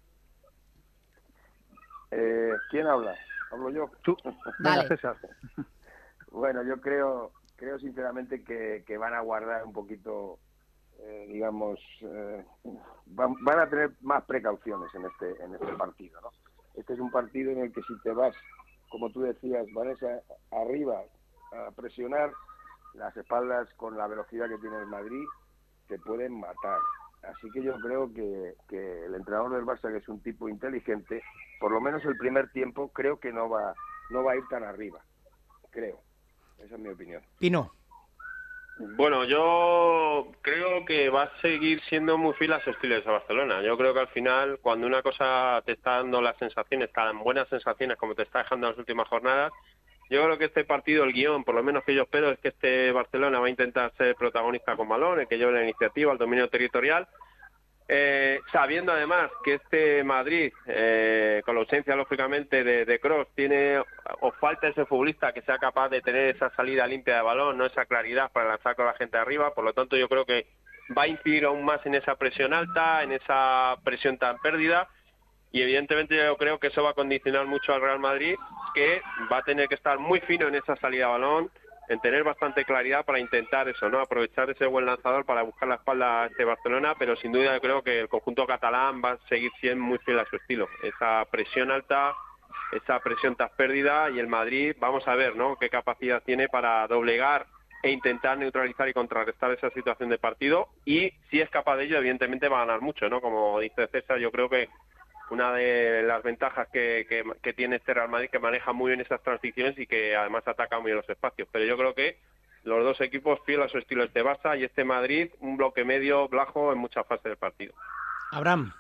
Eh, ¿Quién habla? ¿Hablo yo? Tú. Dale. César. Bueno, yo creo, creo sinceramente que, que van a guardar un poquito... Eh, digamos, eh, van, van a tener más precauciones en este en este partido, ¿no? Este es un partido en el que si te vas, como tú decías, Vanessa, arriba a presionar, las espaldas con la velocidad que tiene el Madrid te pueden matar. Así que yo creo que, que el entrenador del Barça, que es un tipo inteligente, por lo menos el primer tiempo, creo que no va no va a ir tan arriba. Creo. Esa es mi opinión. Pino. Bueno, yo creo que va a seguir siendo muy fiel a su estilo de Barcelona. Yo creo que al final, cuando una cosa te está dando las sensaciones, tan buenas sensaciones como te está dejando en las últimas jornadas, yo creo que este partido, el guión, por lo menos que yo espero, es que este Barcelona va a intentar ser protagonista con balón, el que lleve la iniciativa, el dominio territorial, eh, sabiendo además que este Madrid, eh, con la ausencia lógicamente de, de Kroos, tiene o falta ese futbolista que sea capaz de tener esa salida limpia de balón, no esa claridad para lanzar con la gente arriba. Por lo tanto, yo creo que va a incidir aún más en esa presión alta, en esa presión tan pérdida, y evidentemente yo creo que eso va a condicionar mucho al Real Madrid, que va a tener que estar muy fino en esa salida de balón, en tener bastante claridad para intentar eso, ¿no? Aprovechar ese buen lanzador para buscar la espalda a este Barcelona, pero sin duda yo creo que el conjunto catalán va a seguir siendo muy fiel a su estilo. Esa presión alta, esa presión tras pérdida, y el Madrid, vamos a ver, ¿no?, qué capacidad tiene para doblegar e intentar neutralizar y contrarrestar esa situación de partido, y si es capaz de ello, evidentemente va a ganar mucho, ¿no? Como dice César, yo creo que una de las ventajas que, que, que tiene este Real Madrid, que maneja muy bien esas transiciones y que además ataca muy bien los espacios. Pero yo creo que los dos equipos fieles a su estilo, este Barça y este Madrid, un bloque medio bajo en muchas fases del partido. Abraham.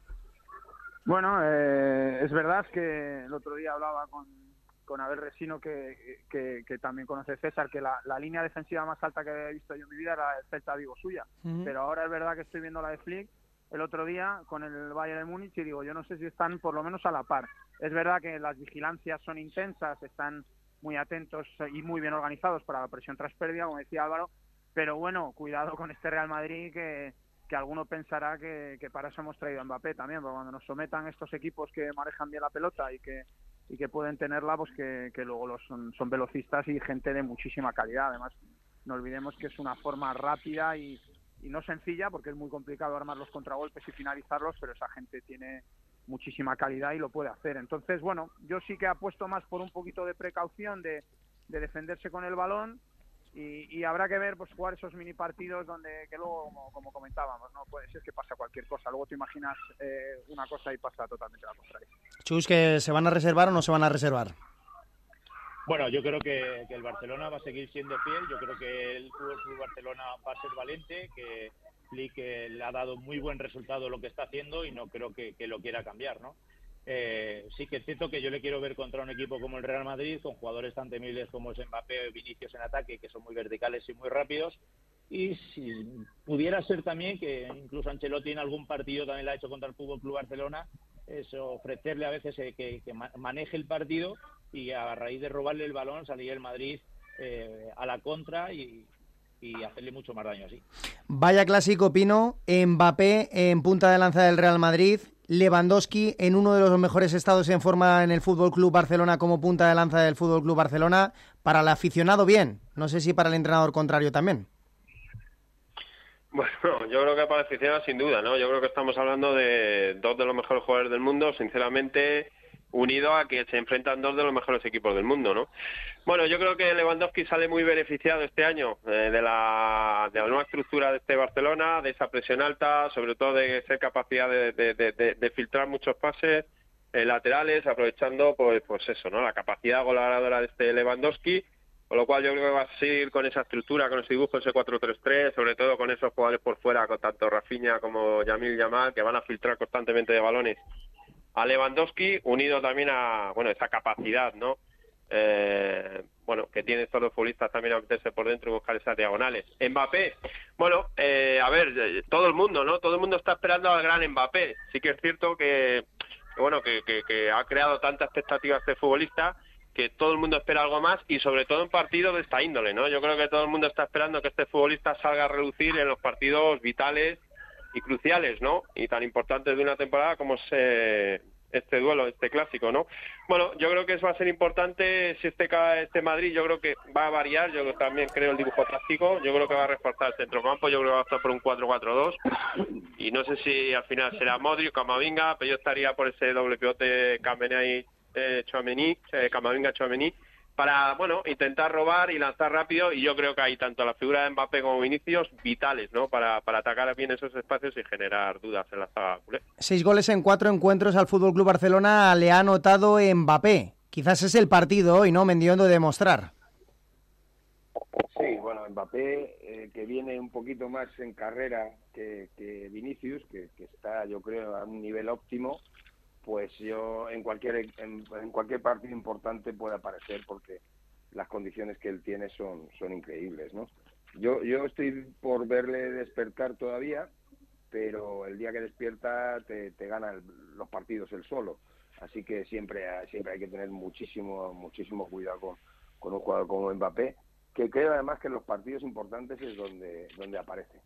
Bueno, eh, es verdad que el otro día hablaba con, con Abel Resino, que, que, que también conoce César, que la, la línea defensiva más alta que he visto yo en mi vida era el Celta Vigo suya. Uh-huh. Pero ahora es verdad que estoy viendo la de Flick el otro día con el Bayern de Múnich y digo, yo no sé si están por lo menos a la par. Es verdad que las vigilancias son intensas, están muy atentos y muy bien organizados para la presión tras pérdida, como decía Álvaro, pero bueno, cuidado con este Real Madrid, que, que alguno pensará que, que para eso hemos traído a Mbappé también, porque cuando nos sometan estos equipos que manejan bien la pelota y que y que pueden tenerla, pues que, que luego los son, son velocistas y gente de muchísima calidad. Además, no olvidemos que es una forma rápida y y no sencilla, porque es muy complicado armar los contragolpes y finalizarlos, pero esa gente tiene muchísima calidad y lo puede hacer. Entonces, bueno, yo sí que apuesto más por un poquito de precaución, de, de defenderse con el balón, y, y habrá que ver, pues jugar esos mini partidos donde, que luego, como, como comentábamos, no puede ser que pasa cualquier cosa. Luego te imaginas eh, una cosa y pasa totalmente la contraria. Chus, ¿que se van a reservar o no se van a reservar? Bueno, yo creo que, que el Barcelona va a seguir siendo fiel. Yo creo que el Fútbol Club Barcelona va a ser valiente, que Flick eh, le ha dado muy buen resultado lo que está haciendo y no creo que, que lo quiera cambiar, ¿no? Eh, sí que es cierto que yo le quiero ver contra un equipo como el Real Madrid, con jugadores tan temibles como es Mbappé o Vinicius en ataque, que son muy verticales y muy rápidos. Y si pudiera ser también que incluso Ancelotti en algún partido también lo ha hecho contra el Fútbol Club Barcelona, es ofrecerle a veces eh, que, que maneje el partido y a raíz de robarle el balón salir el Madrid eh, a la contra y, y hacerle mucho más daño así. Vaya clásico, Pino. Mbappé en punta de lanza del Real Madrid, Lewandowski en uno de los mejores estados en forma en el Fútbol Club Barcelona como punta de lanza del Fútbol Club Barcelona. Para el aficionado, bien. No sé si para el entrenador contrario también. Bueno, yo creo que para el aficionado sin duda, ¿no? Yo creo que estamos hablando de dos de los mejores jugadores del mundo, sinceramente, unido a que se enfrentan dos de los mejores equipos del mundo, ¿no? Bueno, yo creo que Lewandowski sale muy beneficiado este año eh, de, la, de la nueva estructura de este Barcelona, de esa presión alta, sobre todo de ser capacidad de, de, de, de, de filtrar muchos pases eh, laterales, aprovechando pues, pues eso, ¿no? La capacidad goleadora de este Lewandowski, con lo cual yo creo que va a seguir con esa estructura, con ese dibujo, ese cuatro tres tres, sobre todo con esos jugadores por fuera, con tanto Rafinha como Yamil Yamal, que van a filtrar constantemente de balones a Lewandowski, unido también a, bueno, esa capacidad, ¿no? Eh, bueno, que tiene estos dos futbolistas también a meterse por dentro y buscar esas diagonales. Mbappé, Bueno, eh, a ver, eh, todo el mundo, ¿no? Todo el mundo está esperando al gran Mbappé. Sí que es cierto que, que bueno, que, que, que ha creado tanta expectativa este futbolista, que todo el mundo espera algo más, y sobre todo en partidos de esta índole, ¿no? Yo creo que todo el mundo está esperando que este futbolista salga a relucir en los partidos vitales y cruciales, ¿no? Y tan importantes de una temporada como es eh, este duelo, este clásico, ¿no? Bueno, yo creo que eso va a ser importante. Si este este Madrid, yo creo que va a variar. Yo también creo el dibujo táctico. Yo creo que va a reforzar el centrocampo. Yo creo que va a estar por un cuatro cuatro dos. Y no sé si al final será Modric, Camavinga, pero yo estaría por ese doble pivote Camavinga, eh, Tchouaméni, eh, Camavinga, Tchouaméni, para, bueno, intentar robar y lanzar rápido. Y yo creo que hay tanto la figura de Mbappé como Vinicius vitales, ¿no? Para, para atacar bien esos espacios y generar dudas en la zaga culé. Seis goles en cuatro encuentros al F C Barcelona le ha anotado Mbappé. Quizás es el partido hoy, ¿no? Mendiondo, de demostrar. Sí, bueno, Mbappé, eh, que viene un poquito más en carrera que, que Vinicius, que, que está, yo creo, a un nivel óptimo, pues yo en cualquier en, en cualquier partido importante puede aparecer, porque las condiciones que él tiene son son increíbles, ¿no? Yo yo estoy por verle despertar todavía, pero el día que despierta te, te gana el, los partidos él solo, así que siempre siempre hay que tener muchísimo muchísimo cuidado con, con un jugador como Mbappé, que creo además que en los partidos importantes es donde donde aparece.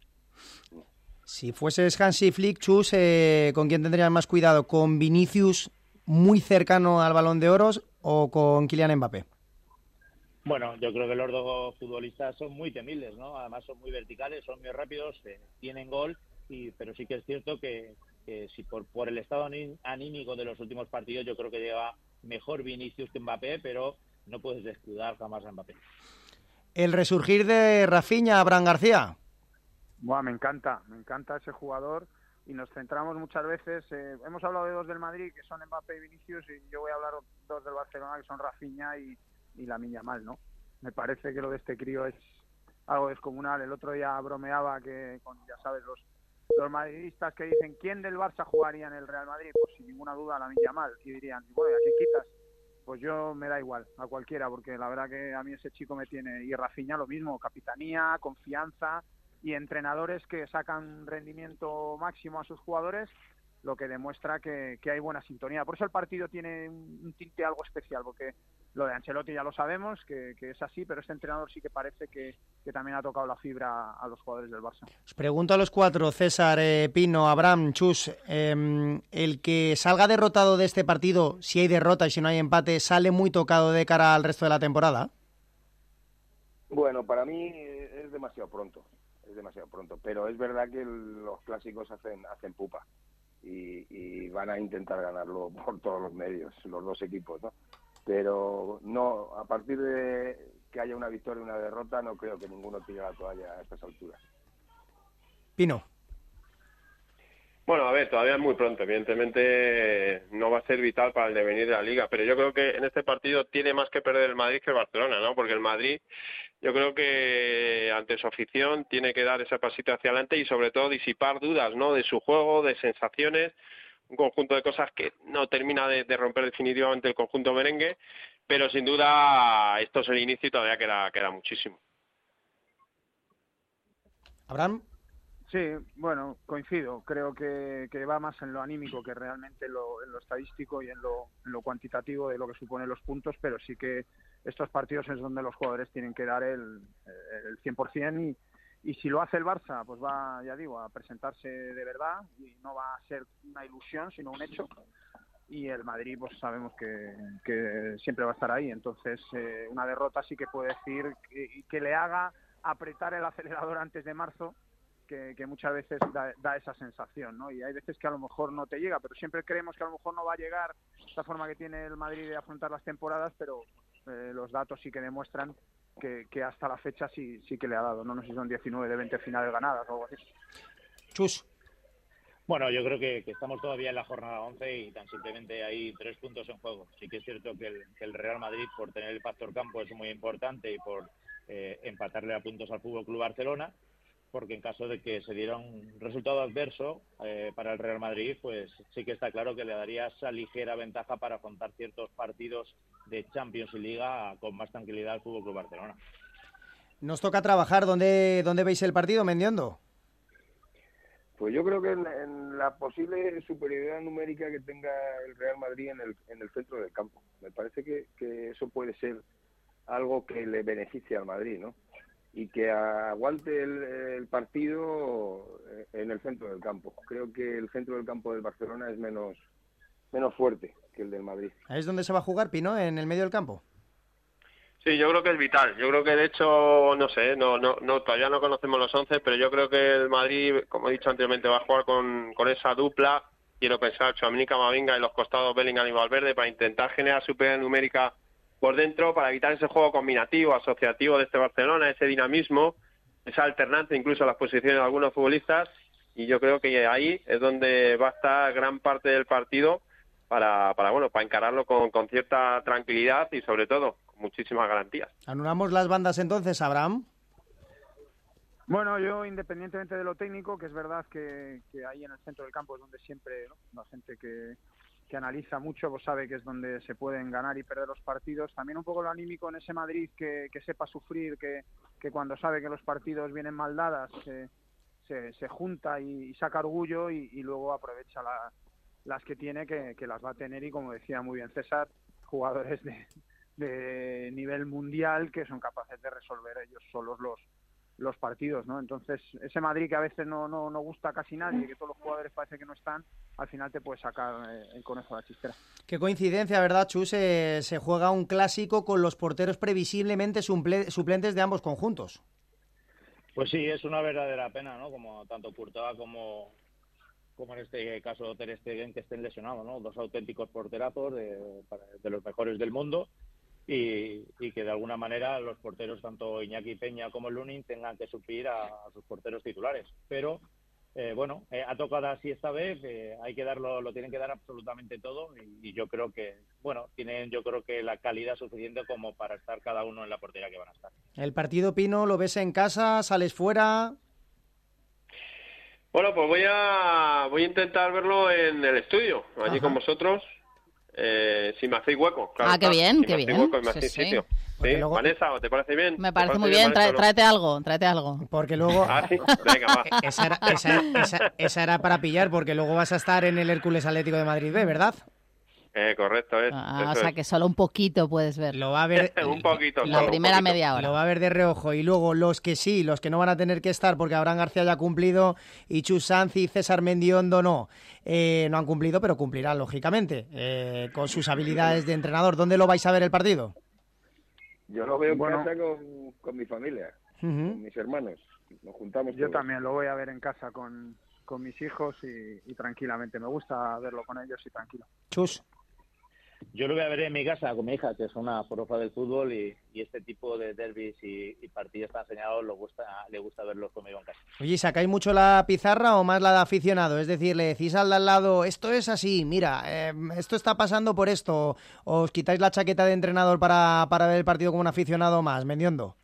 Si fueses Hansi Flick, Chus, eh, ¿con quién tendrías más cuidado? ¿Con Vinicius muy cercano al Balón de Oro o con Kylian Mbappé? Bueno, yo creo que los dos futbolistas son muy temibles, ¿no? Además son muy verticales, son muy rápidos, eh, tienen gol, y pero sí que es cierto que, que si por, por el estado anímico de los últimos partidos, yo creo que lleva mejor Vinicius que Mbappé, pero no puedes descuidar jamás a Mbappé. El resurgir de Rafinha, Abraham García. Buah, me encanta, me encanta ese jugador, y nos centramos muchas veces, eh, hemos hablado de dos del Madrid, que son Mbappé y Vinicius, y yo voy a hablar de dos del Barcelona, que son Rafinha y, y Lamine Yamal, ¿no? Me parece que lo de este crío es algo descomunal. El otro día bromeaba que, con, ya sabes, los, los madridistas que dicen, ¿quién del Barça jugaría en el Real Madrid? Pues sin ninguna duda Lamine Yamal, y dirían, bueno, ¿a quién quitas? Pues yo me da igual, a cualquiera, porque la verdad que a mí ese chico me tiene, y Rafinha lo mismo, capitanía, confianza, y entrenadores que sacan rendimiento máximo a sus jugadores, lo que demuestra que, que hay buena sintonía. Por eso el partido tiene un, un tinte algo especial, porque lo de Ancelotti ya lo sabemos, que, que es así, pero este entrenador sí que parece que, que también ha tocado la fibra a los jugadores del Barça. Os pregunto a los cuatro, César, eh, Pino, Abraham, Chus, eh, el que salga derrotado de este partido, si hay derrota y si no hay empate, ¿sale muy tocado de cara al resto de la temporada? Bueno, para mí es demasiado pronto. Es demasiado pronto, pero es verdad que el, los clásicos hacen hacen pupa y, y van a intentar ganarlo por todos los medios, los dos equipos, ¿no? Pero no, a partir de que haya una victoria y una derrota, no creo que ninguno tire la toalla a estas alturas. Pino. Bueno, a ver, todavía es muy pronto. Evidentemente no va a ser vital para el devenir de la Liga, pero yo creo que en este partido tiene más que perder el Madrid que el Barcelona, ¿no? Porque el Madrid, yo creo que ante su afición tiene que dar ese pasito hacia adelante y sobre todo disipar dudas, ¿no? De su juego, de sensaciones, un conjunto de cosas que no termina de, de romper definitivamente el conjunto merengue, pero sin duda esto es el inicio y todavía queda, queda muchísimo. Abraham. Sí, bueno, coincido. Creo que, que va más en lo anímico que realmente en lo, en lo estadístico y en lo, en lo cuantitativo de lo que suponen los puntos, pero sí que estos partidos es donde los jugadores tienen que dar el, el cien por ciento y, y si lo hace el Barça, pues va, ya digo, a presentarse de verdad y no va a ser una ilusión, sino un hecho. Y el Madrid, pues sabemos que, que siempre va a estar ahí. Entonces, eh, una derrota sí que puede decir que, que le haga apretar el acelerador antes de marzo, Que, que muchas veces da, da esa sensación, ¿no? Y hay veces que a lo mejor no te llega, pero siempre creemos que a lo mejor no va a llegar esta forma que tiene el Madrid de afrontar las temporadas, pero eh, los datos sí que demuestran que, que hasta la fecha sí, sí que le ha dado, ¿no? No sé si son diecinueve de veinte finales ganadas o algo así. Chus. Bueno, yo creo que, que estamos todavía en la jornada once y tan simplemente hay tres puntos en juego. Sí que es cierto que el, que el Real Madrid, por tener el factor campo, es muy importante y por eh, empatarle a puntos al F C Barcelona, porque en caso de que se diera un resultado adverso eh, para el Real Madrid, pues sí que está claro que le daría esa ligera ventaja para afrontar ciertos partidos de Champions y Liga con más tranquilidad al F C Barcelona. Nos toca trabajar. ¿Dónde, dónde veis el partido, Mendiondo? Pues yo creo que en, en la posible superioridad numérica que tenga el Real Madrid en el, en el centro del campo. Me parece que, que eso puede ser algo que le beneficie al Madrid, ¿no? Y que aguante el, el partido en el centro del campo. Creo que el centro del campo del Barcelona es menos, menos fuerte que el del Madrid. ¿Ahí es donde se va a jugar, Pino, en el medio del campo? Sí, yo creo que es vital. Yo creo que, de hecho, no sé, no, no, no todavía no conocemos los once, pero yo creo que el Madrid, como he dicho anteriormente, va a jugar con, con esa dupla. Quiero pensar, Tchouaméni, Camavinga y los costados Bellingham y Valverde, para intentar generar superioridad numérica por dentro, para evitar ese juego combinativo, asociativo de este Barcelona, ese dinamismo, esa alternancia incluso a las posiciones de algunos futbolistas, y yo creo que ahí es donde va a estar gran parte del partido para, para bueno, para encararlo con, con cierta tranquilidad y sobre todo con muchísimas garantías. ¿Anulamos las bandas entonces, Abraham? Bueno, yo independientemente de lo técnico, que es verdad que, que ahí en el centro del campo es donde siempre, ¿no?, la gente que que analiza mucho, pues sabe que es donde se pueden ganar y perder los partidos. También un poco lo anímico en ese Madrid que, que sepa sufrir, que, que cuando sabe que los partidos vienen mal dadas se, se, se junta y, y saca orgullo y, y luego aprovecha la, las que tiene, que, que las va a tener, y como decía muy bien César, jugadores de, de nivel mundial que son capaces de resolver ellos solos los los partidos, ¿no? Entonces, ese Madrid que a veces no, no, no gusta a casi nadie, que todos los jugadores parece que no están, al final te puede sacar eh, el conejo de la chistera. Qué coincidencia, ¿verdad, Chus? Eh, se juega un clásico con los porteros previsiblemente suple- suplentes de ambos conjuntos. Pues sí, es una verdadera pena, ¿no? Como tanto Courtois como, como en este caso Ter Stegen, que estén lesionados, ¿no? Dos auténticos porterazos de, de los mejores del mundo. Y, y que de alguna manera los porteros, tanto Iñaki Peña como Lunin, tengan que suplir a, a sus porteros titulares. Pero, eh, bueno, eh, ha tocado así esta vez, eh, hay que darlo, lo tienen que dar absolutamente todo y, y yo creo que, bueno, tienen yo creo que la calidad suficiente como para estar cada uno en la portería que van a estar. El partido, Pino, ¿lo ves en casa? ¿Sales fuera? Bueno, pues voy a voy a intentar verlo en el estudio, allí Ajá. con vosotros. Eh, si me hacéis hueco, claro. Ah, qué bien, si qué me bien. Hueco y me sí, hacéis sí. sitio. Sí, luego... Vanessa, ¿te parece bien? Me parece, parece muy bien, bien Trae, no? tráete algo, tráete algo. Porque luego... Ah, sí, venga, va. esa, era, esa, esa, esa era para pillar, porque luego vas a estar en el Hércules Atlético de Madrid B, ¿verdad? Eh, correcto, es. Ah, o sea es. que solo un poquito puedes ver. Lo va a ver un poquito. La solo, primera poquito. media hora. Lo va a ver de reojo. Y luego los que sí, los que no van a tener que estar porque Abraham García ya ha cumplido y Chus Sanz y César Mendiondo no. Eh, no han cumplido, pero cumplirán, lógicamente, eh, con sus habilidades de entrenador. ¿Dónde lo vais a ver el partido? Yo lo veo en bueno, casa con, con mi familia, uh-huh. con mis hermanos. Nos juntamos Yo todos. también lo voy a ver en casa con, con mis hijos y, y tranquilamente. Me gusta verlo con ellos y tranquilo. Chus. Yo lo voy a ver en mi casa con mi hija, que es una forofa del fútbol y, y este tipo de derbis y, y partidos tan señalados le gusta, le gusta verlos conmigo en casa. Oye, ¿sacáis mucho la pizarra o más la de aficionado? Es decir, le decís al de al lado, esto es así, mira, eh, esto está pasando por esto, o os quitáis la chaqueta de entrenador para, para ver el partido como un aficionado más, Mendiondo.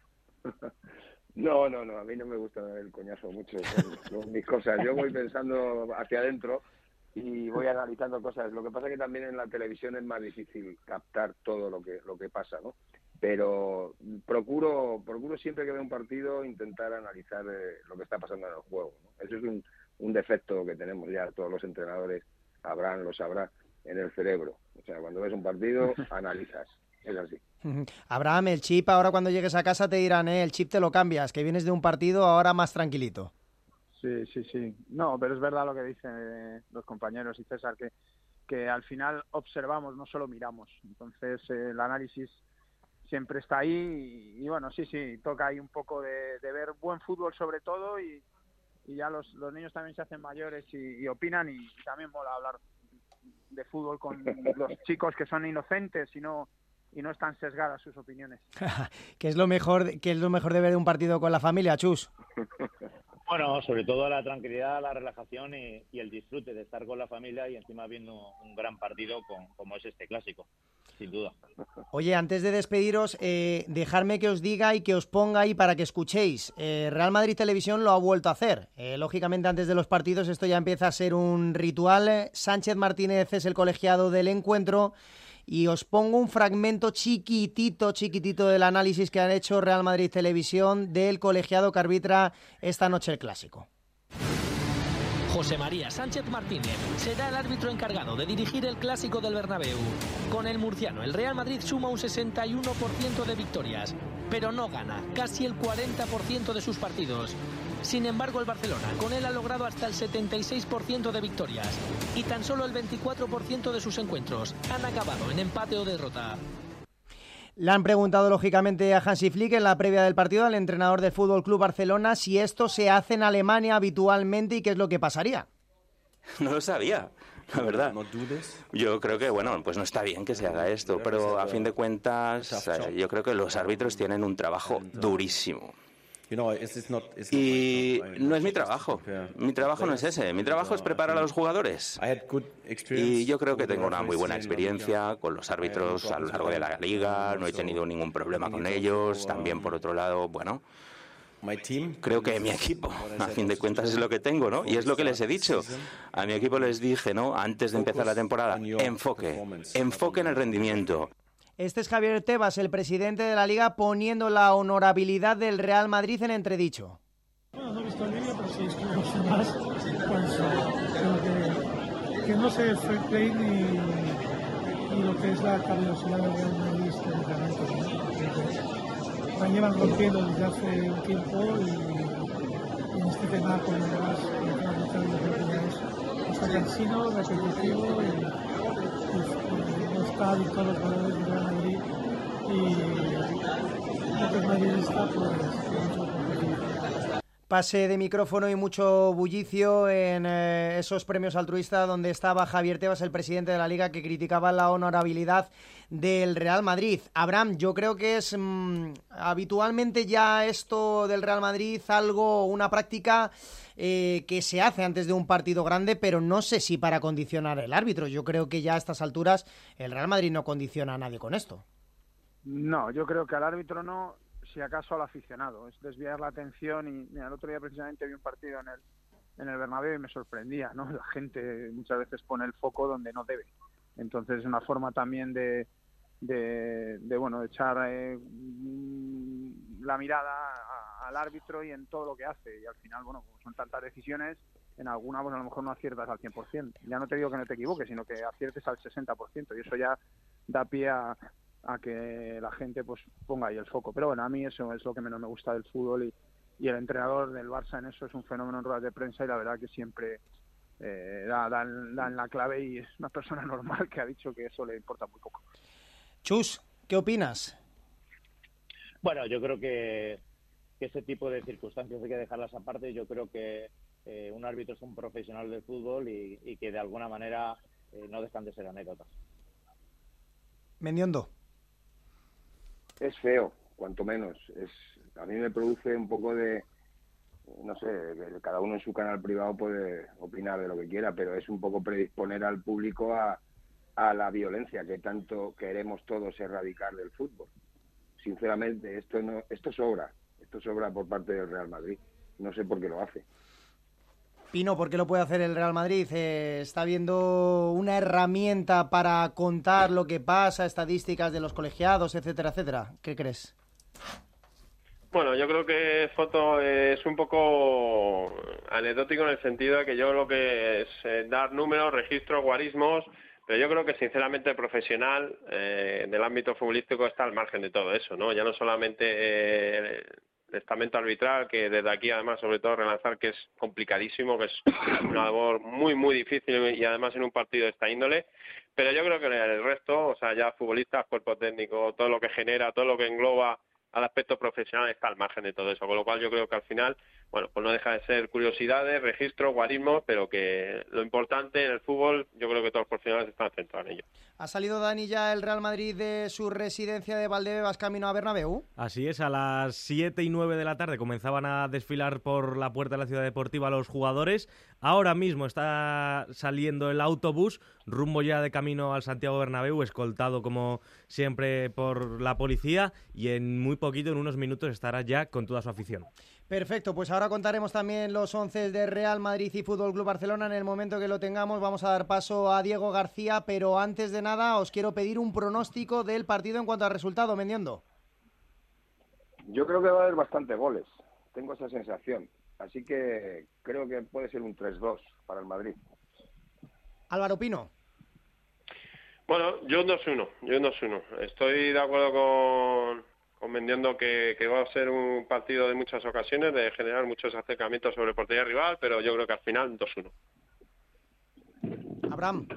No, no, no, a mí no me gusta el coñazo mucho con, con mis cosas. Yo voy pensando hacia adentro y voy analizando cosas. Lo que pasa es que también en la televisión es más difícil captar todo lo que lo que pasa, ¿no? Pero procuro procuro siempre que veo un partido intentar analizar eh, lo que está pasando en el juego, ¿no? Eso es un, un defecto que tenemos ya todos los entrenadores, Abraham lo sabrá, en el cerebro. O sea, cuando ves un partido, analizas. Es así. Abraham, el chip ahora cuando llegues a casa te dirán, eh, el chip te lo cambias, que vienes de un partido ahora más tranquilito. Sí, sí, sí. No, pero es verdad lo que dicen eh, los compañeros y César, que, que al final observamos, no solo miramos. Entonces eh, el análisis siempre está ahí y, y bueno, sí, sí, toca ahí un poco de, de ver buen fútbol sobre todo y, y ya los, los niños también se hacen mayores y, y opinan y, y también mola hablar de fútbol con los chicos que son inocentes y no, y no están sesgadas sus opiniones. ¿Qué es lo mejor, qué es lo mejor de ver un partido con la familia, Chus? Bueno, sobre todo la tranquilidad, la relajación y, y el disfrute de estar con la familia y encima viendo un gran partido con, como es este clásico, sin duda. Oye, antes de despediros, eh, dejadme que os diga y que os ponga ahí para que escuchéis. Eh, Real Madrid Televisión lo ha vuelto a hacer. Eh, lógicamente, antes de los partidos esto ya empieza a ser un ritual. Sánchez Martínez es el colegiado del encuentro y os pongo un fragmento chiquitito, chiquitito del análisis que han hecho Real Madrid Televisión del colegiado que arbitra esta noche el Clásico. José María Sánchez Martínez será el árbitro encargado de dirigir el Clásico del Bernabéu. Con el murciano, el Real Madrid suma un sesenta y uno por ciento de victorias, pero no gana casi el cuarenta por ciento de sus partidos. Sin embargo, el Barcelona con él ha logrado hasta el setenta y seis por ciento de victorias y tan solo el veinticuatro por ciento de sus encuentros han acabado en empate o derrota. Le han preguntado lógicamente a Hansi Flick en la previa del partido al entrenador del F C Barcelona si esto se hace en Alemania habitualmente y qué es lo que pasaría. No lo sabía, la verdad. ¿No dudes? Yo creo que, bueno, pues no está bien que se haga esto, pero a fin de cuentas yo creo que los árbitros tienen un trabajo durísimo. Y no es mi trabajo. Mi trabajo no es ese. Mi trabajo es preparar a los jugadores. Y yo creo que tengo una muy buena experiencia con los árbitros a lo largo de la liga. No he tenido ningún problema con ellos. También, por otro lado, bueno, creo que mi equipo, a fin de cuentas, es lo que tengo, ¿no? Y es lo que les he dicho. A mi equipo les dije, ¿no? Antes de empezar la temporada, enfoque. Enfoque en el rendimiento. Este es Javier Tebas, el presidente de la Liga, poniendo la honorabilidad del Real Madrid en entredicho. Bueno, no he visto el vídeo, pero si escribimos más, pues creo que, que no sé el fair play ni, ni lo que es la caballerosidad del Real Madrid históricamente, ¿no? La llevan rompiendo desde hace un tiempo y, y en este tema, con lo demás, está cansino, repetitivo y, y no está dictado los valores del Real Madrid y lo que es madridista, pues mucho competitivo. Pase de micrófono y mucho bullicio en eh, esos premios altruistas donde estaba Javier Tebas, el presidente de la Liga, que criticaba la honorabilidad del Real Madrid. Abraham, yo creo que es mmm, habitualmente ya esto del Real Madrid algo, una práctica eh, que se hace antes de un partido grande, pero no sé si para condicionar el árbitro. Yo creo que ya a estas alturas el Real Madrid no condiciona a nadie con esto. No, yo creo que al árbitro no, si acaso al aficionado. Es desviar la atención y mira, el otro día precisamente vi un partido en el, en el Bernabéu y me sorprendía, ¿no? La gente muchas veces pone el foco donde no debe. Entonces es una forma también de, de, de bueno, de echar eh, la mirada a, al árbitro y en todo lo que hace. Y al final, bueno, como son tantas decisiones, en alguna pues a lo mejor no aciertas al cien por ciento. Ya no te digo que no te equivoques, sino que aciertes al sesenta por ciento. Y eso ya da pie a, a que la gente pues ponga ahí el foco. Pero bueno, a mí eso es lo que menos me gusta del fútbol y, y el entrenador del Barça en eso es un fenómeno en ruedas de prensa y la verdad que siempre eh, da, da, da en la clave y es una persona normal que ha dicho que eso le importa muy poco. Chus, ¿qué opinas? Bueno, yo creo que, que ese tipo de circunstancias hay que dejarlas aparte. Yo creo que eh, un árbitro es un profesional del fútbol y, y que de alguna manera eh, no dejan de ser anécdotas. Mendiondo. Es feo, cuanto menos. Es, a mí me produce un poco de, no sé, cada uno en su canal privado puede opinar de lo que quiera, pero es un poco predisponer al público a, a la violencia que tanto queremos todos erradicar del fútbol. Sinceramente, esto no, esto sobra, esto sobra por parte del Real Madrid. No sé por qué lo hace. Pino, ¿por qué lo puede hacer el Real Madrid? Eh, ¿Está viendo una herramienta para contar lo que pasa, estadísticas de los colegiados, etcétera, etcétera? ¿Qué crees? Bueno, yo creo que Foto es un poco anecdótico en el sentido de que yo lo que es eh, dar números, registros, guarismos, pero yo creo que sinceramente el profesional eh, del ámbito futbolístico está al margen de todo eso, ¿no? Ya no solamente eh, el estamento arbitral, que desde aquí además sobre todo relanzar que es complicadísimo, que es una labor muy muy difícil y además en un partido de esta índole, pero yo creo que el resto, o sea, ya futbolistas, cuerpo técnico, todo lo que genera, todo lo que engloba al aspecto profesional está al margen de todo eso, con lo cual yo creo que al final, bueno, pues no deja de ser curiosidades, registros, guarismos, pero que lo importante en el fútbol, yo creo que todos los profesionales están centrados en ello. ¿Ha salido, Dani, ya el Real Madrid de su residencia de Valdebebas camino a Bernabéu? Así es, a las siete y nueve de la tarde comenzaban a desfilar por la puerta de la Ciudad Deportiva los jugadores. Ahora mismo está saliendo el autobús, rumbo ya de camino al Santiago Bernabéu, escoltado como siempre por la policía, y en muy poquito, en unos minutos, estará ya con toda su afición. Perfecto, pues ahora contaremos también los once de Real Madrid y Fútbol Club Barcelona. En el momento que lo tengamos vamos a dar paso a Diego García, pero antes de nada os quiero pedir un pronóstico del partido en cuanto al resultado, Mendiondo. Yo creo que va a haber bastante goles, tengo esa sensación, así que creo que puede ser un tres dos para el Madrid. Álvaro Pino. Bueno, yo un dos uno, yo un dos uno. Estoy de acuerdo con, con Mendiendo que, que va a ser un partido de muchas ocasiones, de generar muchos acercamientos sobre portería rival, pero yo creo que al final dos uno. Abraham.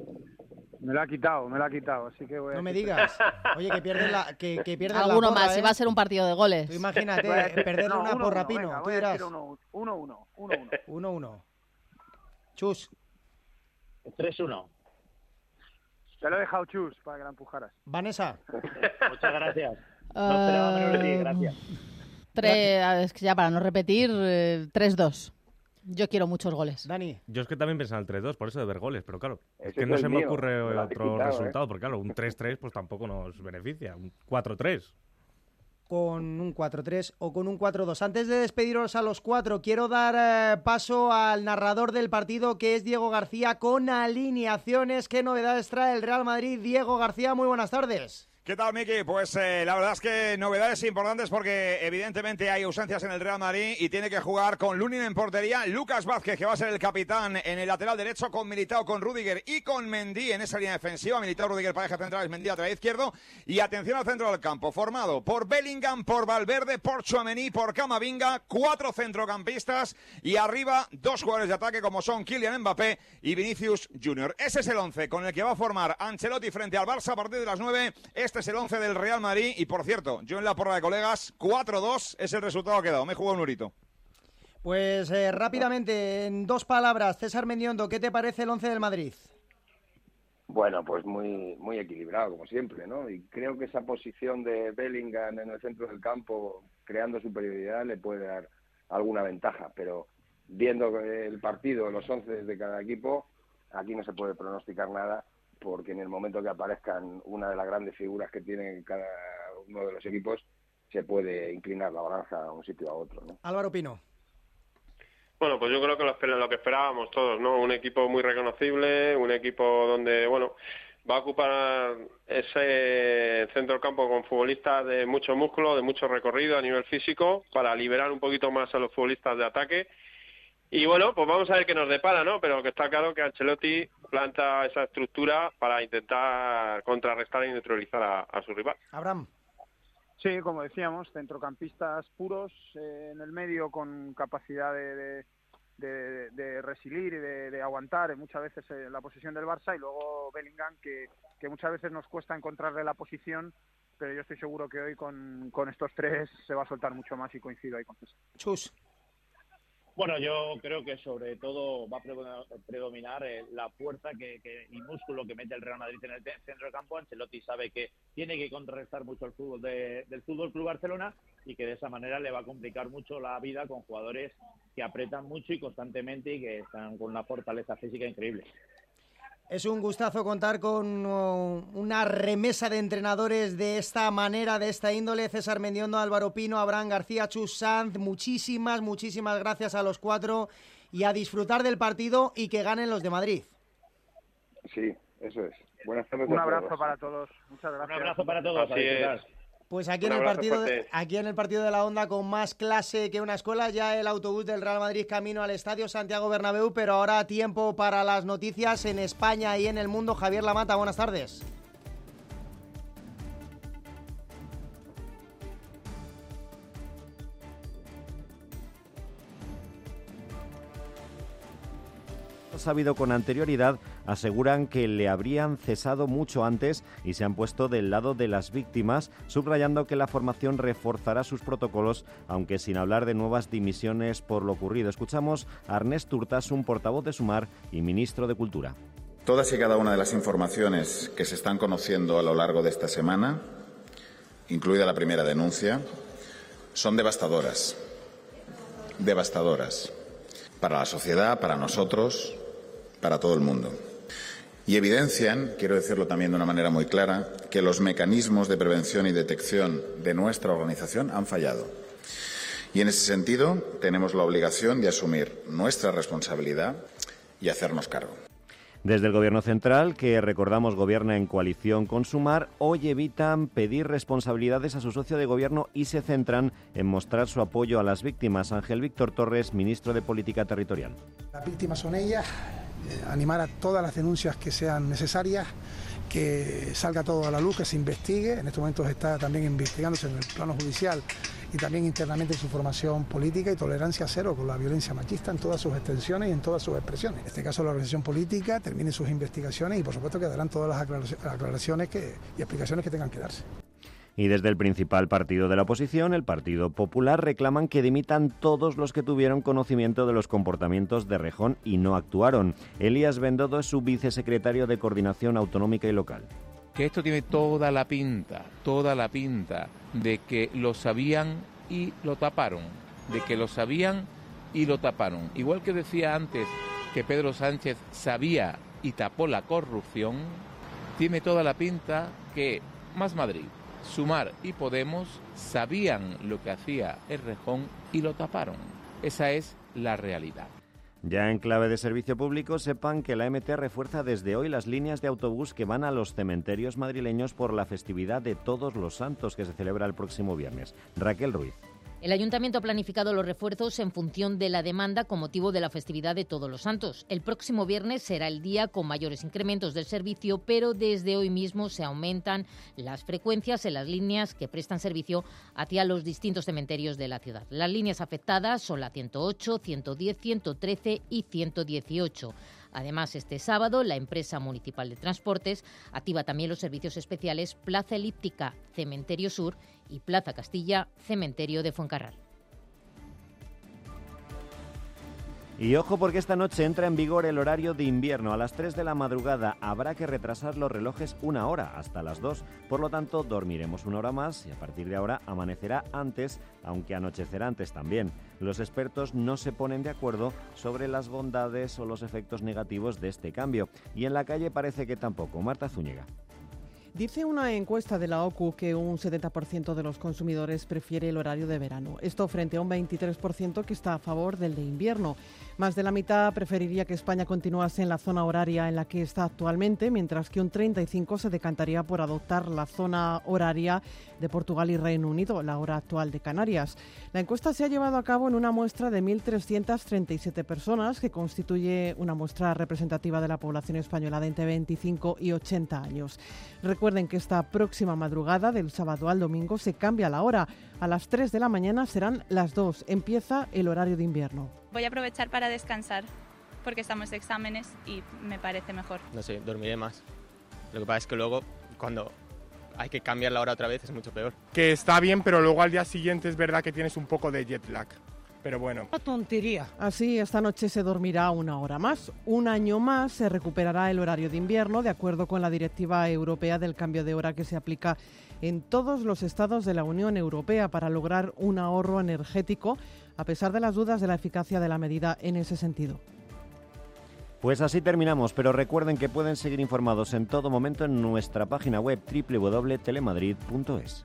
Me la ha quitado, me la ha quitado, así que voy a... No me digas. Oye, que pierden la que, que pierden Alguno la porra, más, si ¿eh? va a ser un partido de goles. Tú imagínate, perderle no, una uno, porra, uno, Pino, venga, tú voy a dirás. decir uno uno, uno uno. uno uno. Chus. tres uno. Te lo he dejado Chus para que la empujaras. Vanessa. Muchas gracias. No esperaba menos de ti, gracias. Tres, es que ya para no repetir, eh, tres dos. Yo quiero muchos goles. Dani. Yo es que también pensaba en el tres dos, por eso de ver goles, pero claro, es Ese que no es se el me mío, ocurre me lo has otro quitado, resultado, ¿eh? porque claro, un tres tres pues tampoco nos beneficia, un cuatro tres. Con un cuatro tres o con un cuatro dos. Antes de despediros a los cuatro, quiero dar eh, paso al narrador del partido, que es Diego García, con alineaciones. ¿Qué novedades trae el Real Madrid? Diego García, muy buenas tardes. ¿Qué tal, Miki? Pues eh, la verdad es que novedades importantes porque evidentemente hay ausencias en el Real Madrid y tiene que jugar con Lunin en portería, Lucas Vázquez, que va a ser el capitán en el lateral derecho, con Militao, con Rüdiger y con Mendy en esa línea defensiva. Militao, Rüdiger, pareja centrales, Mendy lateral izquierdo. Y atención al centro del campo, formado por Bellingham, por Valverde, por Tchouaméni, por Camavinga, cuatro centrocampistas y arriba dos jugadores de ataque como son Kylian Mbappé y Vinicius Junior. Ese es el once con el que va a formar Ancelotti frente al Barça a partir de las nueve. Este es el once del Real Madrid y, por cierto, yo en la porra de colegas, cuatro dos es el resultado que he dado. Me he jugado un urito. Pues eh, rápidamente, en dos palabras, César Mendiondo, ¿qué te parece el once del Madrid? Bueno, pues muy muy equilibrado, como siempre, ¿no? Y creo que esa posición de Bellingham en el centro del campo, creando superioridad, le puede dar alguna ventaja. Pero viendo el partido, los once de cada equipo, aquí no se puede pronosticar nada, porque en el momento que aparezcan una de las grandes figuras que tienen cada uno de los equipos, se puede inclinar la balanza a un sitio a otro, ¿no? Álvaro Pino. Bueno, pues yo creo que lo, esper- lo que esperábamos todos, ¿no? Un equipo muy reconocible, un equipo donde, bueno, va a ocupar ese centro del campo con futbolistas de mucho músculo, de mucho recorrido a nivel físico, para liberar un poquito más a los futbolistas de ataque. Y bueno, pues vamos a ver qué nos depara, ¿no? Pero que está claro que Ancelotti planta esa estructura para intentar contrarrestar y neutralizar a, a su rival. Abraham. Sí, como decíamos, centrocampistas puros eh, en el medio con capacidad de, de, de, de resilir y de, de aguantar muchas veces eh, la posición del Barça, y luego Bellingham, que, que muchas veces nos cuesta encontrarle la posición, pero yo estoy seguro que hoy con, con estos tres se va a soltar mucho más, y coincido ahí con César. Chus. Bueno, yo creo que sobre todo va a predominar eh, la fuerza que, que, y músculo que mete el Real Madrid en el centro del campo. Ancelotti sabe que tiene que contrarrestar mucho el fútbol de, del Fútbol Club Barcelona, y que de esa manera le va a complicar mucho la vida con jugadores que apretan mucho y constantemente y que están con una fortaleza física increíble. Es un gustazo contar con uh, una remesa de entrenadores de esta manera, de esta índole. César Mendiondo, Álvaro Pino, Abraham García, Chus Sanz. Muchísimas, muchísimas gracias a los cuatro, y a disfrutar del partido y que ganen los de Madrid. Sí, eso es. Buenas tardes. Un abrazo para todos. Muchas gracias. Un abrazo para todos. Así es. Pues aquí en, el partido de, aquí en el partido de la Onda, con más clase que una escuela, ya el autobús del Real Madrid camino al Estadio Santiago Bernabéu. Pero ahora tiempo para las noticias en España y en el mundo. Javier Lamata, buenas tardes. Sabido con anterioridad, aseguran que le habrían cesado mucho antes y se han puesto del lado de las víctimas, subrayando que la formación reforzará sus protocolos, aunque sin hablar de nuevas dimisiones por lo ocurrido. Escuchamos a Ernest Urtasun, portavoz de Sumar y ministro de Cultura. Todas y cada una de las informaciones que se están conociendo a lo largo de esta semana, incluida la primera denuncia, son devastadoras, devastadoras para la sociedad, para nosotros, para todo el mundo. Y evidencian, quiero decirlo también de una manera muy clara, que los mecanismos de prevención y detección de nuestra organización han fallado. Y en ese sentido tenemos la obligación de asumir nuestra responsabilidad y hacernos cargo. Desde el Gobierno central, que recordamos gobierna en coalición con Sumar, hoy evitan pedir responsabilidades a su socio de gobierno y se centran en mostrar su apoyo a las víctimas. Ángel Víctor Torres, ministro de Política Territorial. Las víctimas son ellas, eh, animar a todas las denuncias que sean necesarias, que salga todo a la luz, que se investigue. En estos momentos está también investigándose en el plano judicial y también internamente su formación política, y tolerancia cero con la violencia machista en todas sus extensiones y en todas sus expresiones. En este caso la organización política termine sus investigaciones y por supuesto que darán todas las aclaraciones que, y explicaciones que tengan que darse. Y desde el principal partido de la oposición, el Partido Popular, reclaman que dimitan todos los que tuvieron conocimiento de los comportamientos de Rejón y no actuaron. Elías Bendodo es su vicesecretario de Coordinación Autonómica y Local. Que esto tiene toda la pinta, toda la pinta de que lo sabían y lo taparon, de que lo sabían y lo taparon. Igual que decía antes que Pedro Sánchez sabía y tapó la corrupción, tiene toda la pinta que Más Madrid, Sumar y Podemos sabían lo que hacía Errejón y lo taparon. Esa es la realidad. Ya en clave de servicio público, sepan que la M T refuerza desde hoy las líneas de autobús que van a los cementerios madrileños por la festividad de Todos los Santos, que se celebra el próximo viernes. Raquel Ruiz. El Ayuntamiento ha planificado los refuerzos en función de la demanda con motivo de la festividad de Todos los Santos. El próximo viernes será el día con mayores incrementos del servicio, pero desde hoy mismo se aumentan las frecuencias en las líneas que prestan servicio hacia los distintos cementerios de la ciudad. Las líneas afectadas son la ciento ocho, ciento diez, ciento trece y ciento dieciocho. Además, este sábado, la empresa municipal de transportes activa también los servicios especiales Plaza Elíptica, Cementerio Sur y Plaza Castilla, Cementerio de Fuencarral. Y ojo, porque esta noche entra en vigor el horario de invierno. A las tres de la madrugada habrá que retrasar los relojes una hora, hasta las dos. Por lo tanto, dormiremos una hora más y a partir de ahora amanecerá antes, aunque anochecerá antes también. Los expertos no se ponen de acuerdo sobre las bondades o los efectos negativos de este cambio. Y en la calle parece que tampoco. Marta Zúñiga. Dice una encuesta de la O C U que un setenta por ciento de los consumidores prefiere el horario de verano. Esto frente a un veintitrés por ciento que está a favor del de invierno. Más de la mitad preferiría que España continuase en la zona horaria en la que está actualmente, mientras que un treinta y cinco por ciento se decantaría por adoptar la zona horaria de Portugal y Reino Unido, la hora actual de Canarias. La encuesta se ha llevado a cabo en una muestra de mil trescientas treinta y siete personas, que constituye una muestra representativa de la población española de entre veinticinco y ochenta años. Recuerden que esta próxima madrugada, del sábado al domingo, se cambia la hora. A las tres de la mañana serán las dos. Empieza el horario de invierno. Voy a aprovechar para descansar, porque estamos de exámenes y me parece mejor. No sé, dormiré más. Lo que pasa es que luego, cuando hay que cambiar la hora otra vez, es mucho peor. Que está bien, pero luego al día siguiente es verdad que tienes un poco de jet lag. Pero bueno. Una tontería. Así, esta noche se dormirá una hora más. Un año más se recuperará el horario de invierno, de acuerdo con la Directiva Europea del Cambio de Hora, que se aplica en todos los estados de la Unión Europea para lograr un ahorro energético, a pesar de las dudas de la eficacia de la medida en ese sentido. Pues así terminamos, pero recuerden que pueden seguir informados en todo momento en nuestra página web doble u doble u doble u punto telemadrid punto es.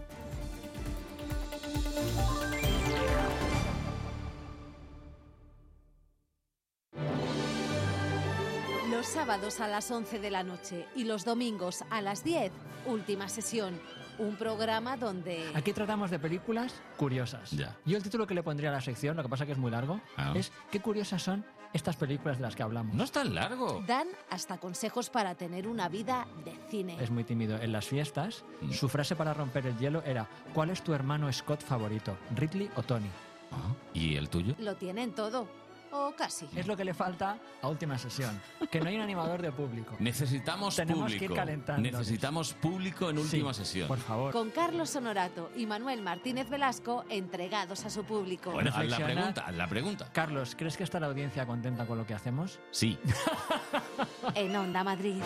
Los sábados a las once de la noche y los domingos a las diez, Última Sesión. Un programa donde... Aquí tratamos de películas curiosas. Ya. Yo el título que le pondría a la sección, lo que pasa que es muy largo, ah. es ¿qué curiosas son estas películas de las que hablamos? No es tan largo. Dan hasta consejos para tener una vida de cine. Es muy tímido. En las fiestas, mm. su frase para romper el hielo era ¿cuál es tu hermano Scott favorito? ¿Ridley o Tony? Ah. ¿Y el tuyo? Lo tienen todo. O casi. Es lo que le falta a Última Sesión, que no hay un animador de público. Necesitamos Tenemos público. que ir calentando. Necesitamos público en Última sí, Sesión. Por favor. Con Carlos Honorato y Manuel Martínez Velasco entregados a su público. Bueno, haz la pregunta, haz la pregunta. Carlos, ¿crees que está la audiencia contenta con lo que hacemos? Sí. En Onda Madrid.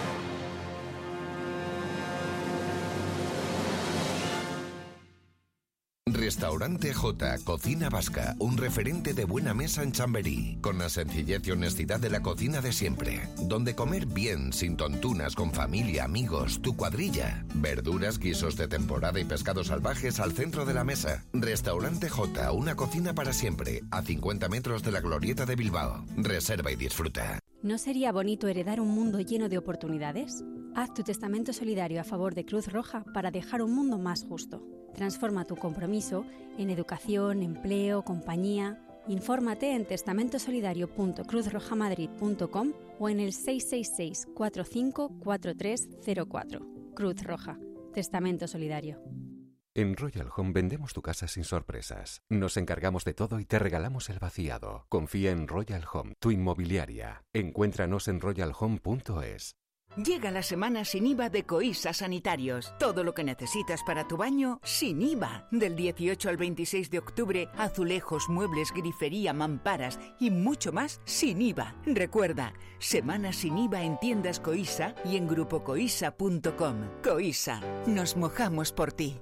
Restaurante J, Cocina Vasca, un referente de buena mesa en Chamberí, con la sencillez y honestidad de la cocina de siempre, donde comer bien, sin tontunas, con familia, amigos, tu cuadrilla, verduras, guisos de temporada y pescados salvajes al centro de la mesa. Restaurante J, una cocina para siempre, a cincuenta metros de la Glorieta de Bilbao. Reserva y disfruta. ¿No sería bonito heredar un mundo lleno de oportunidades? Haz tu testamento solidario a favor de Cruz Roja para dejar un mundo más justo. Transforma tu compromiso en educación, empleo, compañía. Infórmate en testamento solidario punto cruz roja madrid punto com o en el seis seis seis, cuatro cinco cuatro tres cero cuatro. Cruz Roja. Testamento solidario. En Royal Home vendemos tu casa sin sorpresas. Nos encargamos de todo y te regalamos el vaciado. Confía en Royal Home, tu inmobiliaria. Encuéntranos en royal home punto es. Llega la semana sin I V A de Coisa Sanitarios. Todo lo que necesitas para tu baño sin I V A. Del dieciocho al veintiséis de octubre, azulejos, muebles, grifería, mamparas y mucho más sin I V A. Recuerda, semana sin I V A en tiendas Coisa y en grupo coisa punto com. Coisa, nos mojamos por ti.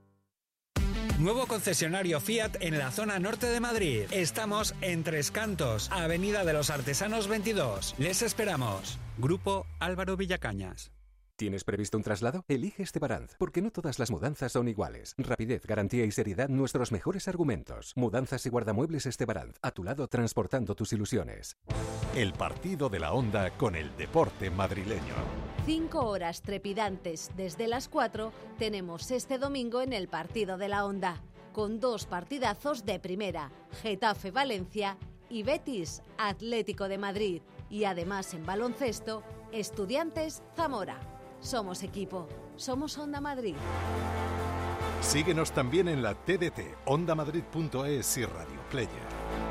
Nuevo concesionario Fiat en la zona norte de Madrid. Estamos en Tres Cantos, Avenida de los Artesanos veintidós. Les esperamos. Grupo Álvaro Villacañas. ¿Tienes previsto un traslado? Elige Estebaranz, porque no todas las mudanzas son iguales. Rapidez, garantía y seriedad, nuestros mejores argumentos. Mudanzas y guardamuebles Estebaranz, a tu lado transportando tus ilusiones. El partido de la Onda con el deporte madrileño. Cinco horas trepidantes desde las cuatro tenemos este domingo en el partido de la Onda, con dos partidazos de primera, Getafe-Valencia y Betis-Atlético de Madrid. Y además en baloncesto, Estudiantes-Zamora. Somos equipo, somos Onda Madrid. Síguenos también en la T D T, onda madrid punto es y Radio Player.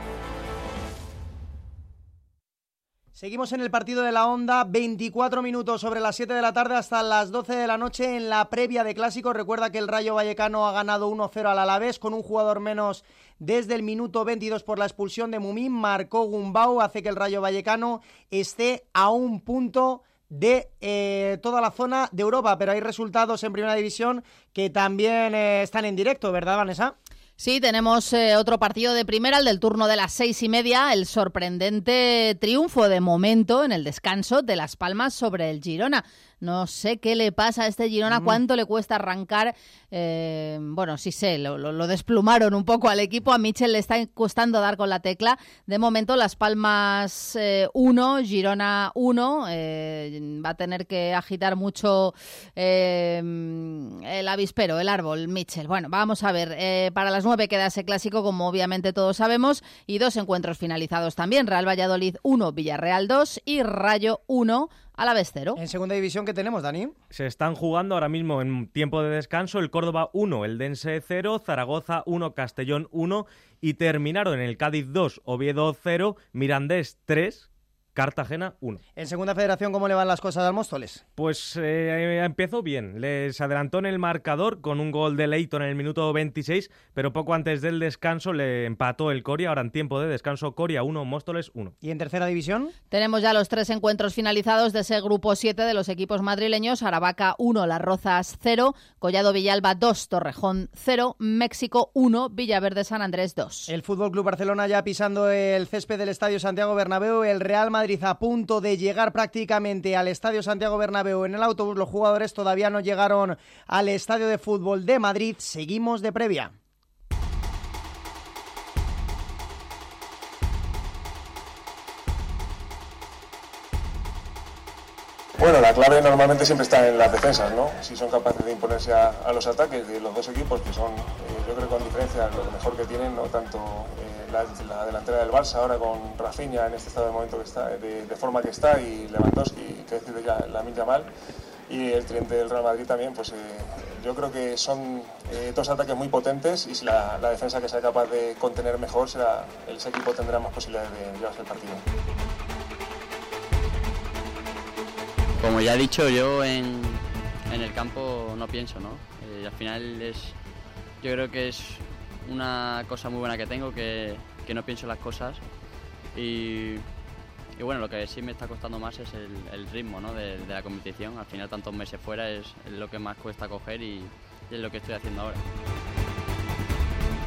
Seguimos en el partido de la Onda, veinticuatro minutos sobre las siete de la tarde hasta las doce de la noche en la previa de Clásico. Recuerda que el Rayo Vallecano ha ganado uno cero al Alavés con un jugador menos desde el minuto veintidós por la expulsión de Mumín. Marcó Gumbau, hace que el Rayo Vallecano esté a un punto de eh, toda la zona de Europa, pero hay resultados en Primera División que también eh, están en directo, ¿verdad, Vanessa? Sí, tenemos eh, otro partido de primera, el del turno de las seis y media, el sorprendente triunfo de momento en el descanso de Las Palmas sobre el Girona. No sé qué le pasa a este Girona, mm. cuánto le cuesta arrancar. Eh, bueno, sí sé, lo, lo, lo desplumaron un poco al equipo. A Michel le está costando dar con la tecla. De momento, Las Palmas uno, eh, Girona uno. Eh, va a tener que agitar mucho eh, el avispero, el árbol, Michel. Bueno, vamos a ver. Eh, para las nueve queda ese clásico, como obviamente todos sabemos. Y dos encuentros finalizados también. Real Valladolid uno, Villarreal dos y Rayo uno. Alavés cero. En segunda división, ¿qué tenemos, Dani? Se están jugando ahora mismo en tiempo de descanso el Córdoba uno, el Dense cero, Zaragoza uno, Castellón uno y terminaron en el Cádiz dos, Oviedo cero, Mirandés tres, Cartagena uno. En segunda federación, ¿cómo le van las cosas al Móstoles? Pues eh, empezó bien, les adelantó en el marcador con un gol de Leighton en el minuto veintiséis, pero poco antes del descanso le empató el Coria. Ahora en tiempo de descanso, Coria uno, Móstoles uno. ¿Y en tercera división? Tenemos ya los tres encuentros finalizados de ese grupo siete de los equipos madrileños. Aravaca uno, Las Rozas cero, Collado Villalba dos, Torrejón cero, México uno, Villaverde San Andrés dos. El Fútbol Club Barcelona ya pisando el césped del Estadio Santiago Bernabéu, el Real Madrid a punto de llegar prácticamente al Estadio Santiago Bernabéu en el autobús. Los jugadores todavía no llegaron al Estadio de Fútbol de Madrid. Seguimos de previa. Bueno, la clave normalmente siempre está en las defensas, ¿no? Si son capaces de imponerse a, a los ataques de los dos equipos, que son, eh, yo creo que con diferencia, lo mejor que tienen, ¿no? Tanto eh, la, la delantera del Barça ahora con Rafinha en este estado de momento que está, de, de forma que está, y Lewandowski, que decide ya Lamine Yamal, y el tridente del Real Madrid también, pues eh, yo creo que son eh, dos ataques muy potentes, y si la, la defensa que sea capaz de contener mejor, será, ese equipo tendrá más posibilidades de llevarse el partido. Como ya he dicho, yo en, en el campo no pienso, ¿no? Eh, al final es, yo creo que es una cosa muy buena que tengo, que, que no pienso las cosas, y, y bueno, lo que sí me está costando más es el, el ritmo, ¿no? de, de la competición. Al final tantos meses fuera es, es lo que más cuesta coger, y, y es lo que estoy haciendo ahora.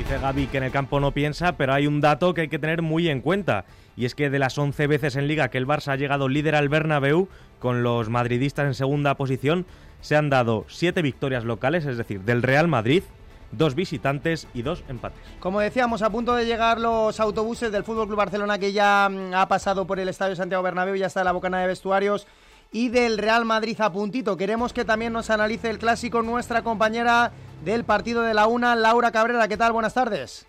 Dice Gaby que en el campo no piensa, pero hay un dato que hay que tener muy en cuenta. Y es que de las once veces en Liga que el Barça ha llegado líder al Bernabéu, con los madridistas en segunda posición, se han dado siete victorias locales, es decir, del Real Madrid, dos visitantes y dos empates. Como decíamos, a punto de llegar los autobuses del F C Barcelona, que ya ha pasado por el Estadio Santiago Bernabéu, ya está en la bocana de vestuarios, y del Real Madrid a puntito. Queremos que también nos analice el clásico nuestra compañera del partido de la una, Laura Cabrera. ¿Qué tal? Buenas tardes.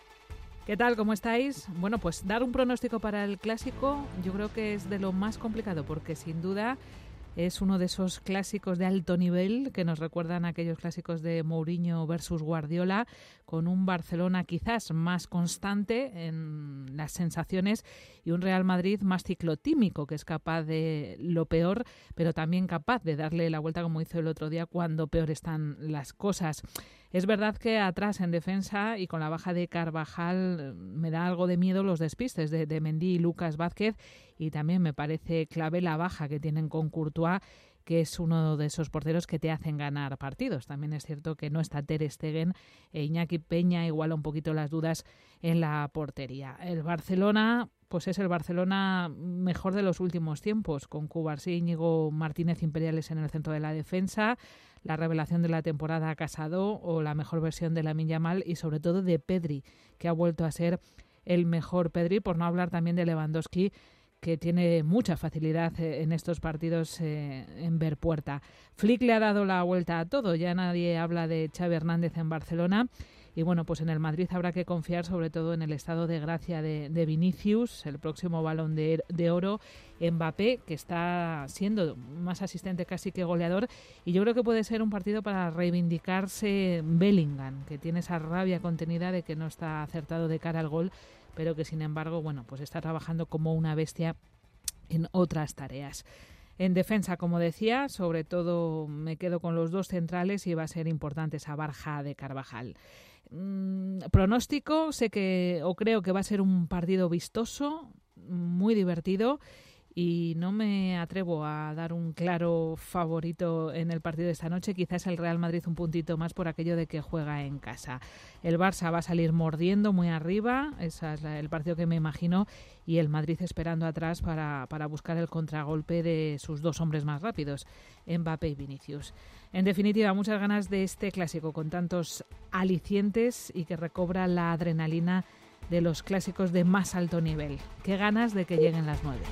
¿Qué tal? ¿Cómo estáis? Bueno, pues dar un pronóstico para el clásico yo creo que es de lo más complicado, porque sin duda es uno de esos clásicos de alto nivel que nos recuerdan a aquellos clásicos de Mourinho versus Guardiola, con un Barcelona quizás más constante en las sensaciones y un Real Madrid más ciclotímico, que es capaz de lo peor, pero también capaz de darle la vuelta, como hizo el otro día, cuando peor están las cosas. Es verdad que atrás en defensa y con la baja de Carvajal me da algo de miedo los despistes de, de Mendy y Lucas Vázquez, y también me parece clave la baja que tienen con Courtois, que es uno de esos porteros que te hacen ganar partidos. También es cierto que no está Ter Stegen e Iñaki Peña iguala un poquito las dudas en la portería. El Barcelona pues es el Barcelona mejor de los últimos tiempos, con Cubarsí y Íñigo Martínez Imperiales en el centro de la defensa, la revelación de la temporada Casado o la mejor versión de Lamine Yamal, y sobre todo de Pedri, que ha vuelto a ser el mejor Pedri, por no hablar también de Lewandowski, que tiene mucha facilidad en estos partidos eh, en ver puerta. Flick le ha dado la vuelta a todo, ya nadie habla de Xavi Hernández en Barcelona, y bueno, pues en el Madrid habrá que confiar sobre todo en el estado de gracia de, de Vinicius, el próximo Balón de, de Oro, Mbappé, que está siendo más asistente casi que goleador, y yo creo que puede ser un partido para reivindicarse Bellingham, que tiene esa rabia contenida de que no está acertado de cara al gol, pero que sin embargo, bueno, pues está trabajando como una bestia en otras tareas. En defensa, como decía, sobre todo me quedo con los dos centrales y va a ser importante esa barja de Carvajal. Mm, pronóstico, sé que o creo que va a ser un partido vistoso, muy divertido, y no me atrevo a dar un claro favorito en el partido de esta noche. Quizás el Real Madrid un puntito más por aquello de que juega en casa. El Barça va a salir mordiendo muy arriba, ese es el partido que me imagino, y el Madrid esperando atrás para, para buscar el contragolpe de sus dos hombres más rápidos, Mbappé y Vinicius. En definitiva, muchas ganas de este clásico con tantos alicientes y que recobra la adrenalina de los clásicos de más alto nivel. Qué ganas de que lleguen las nueve.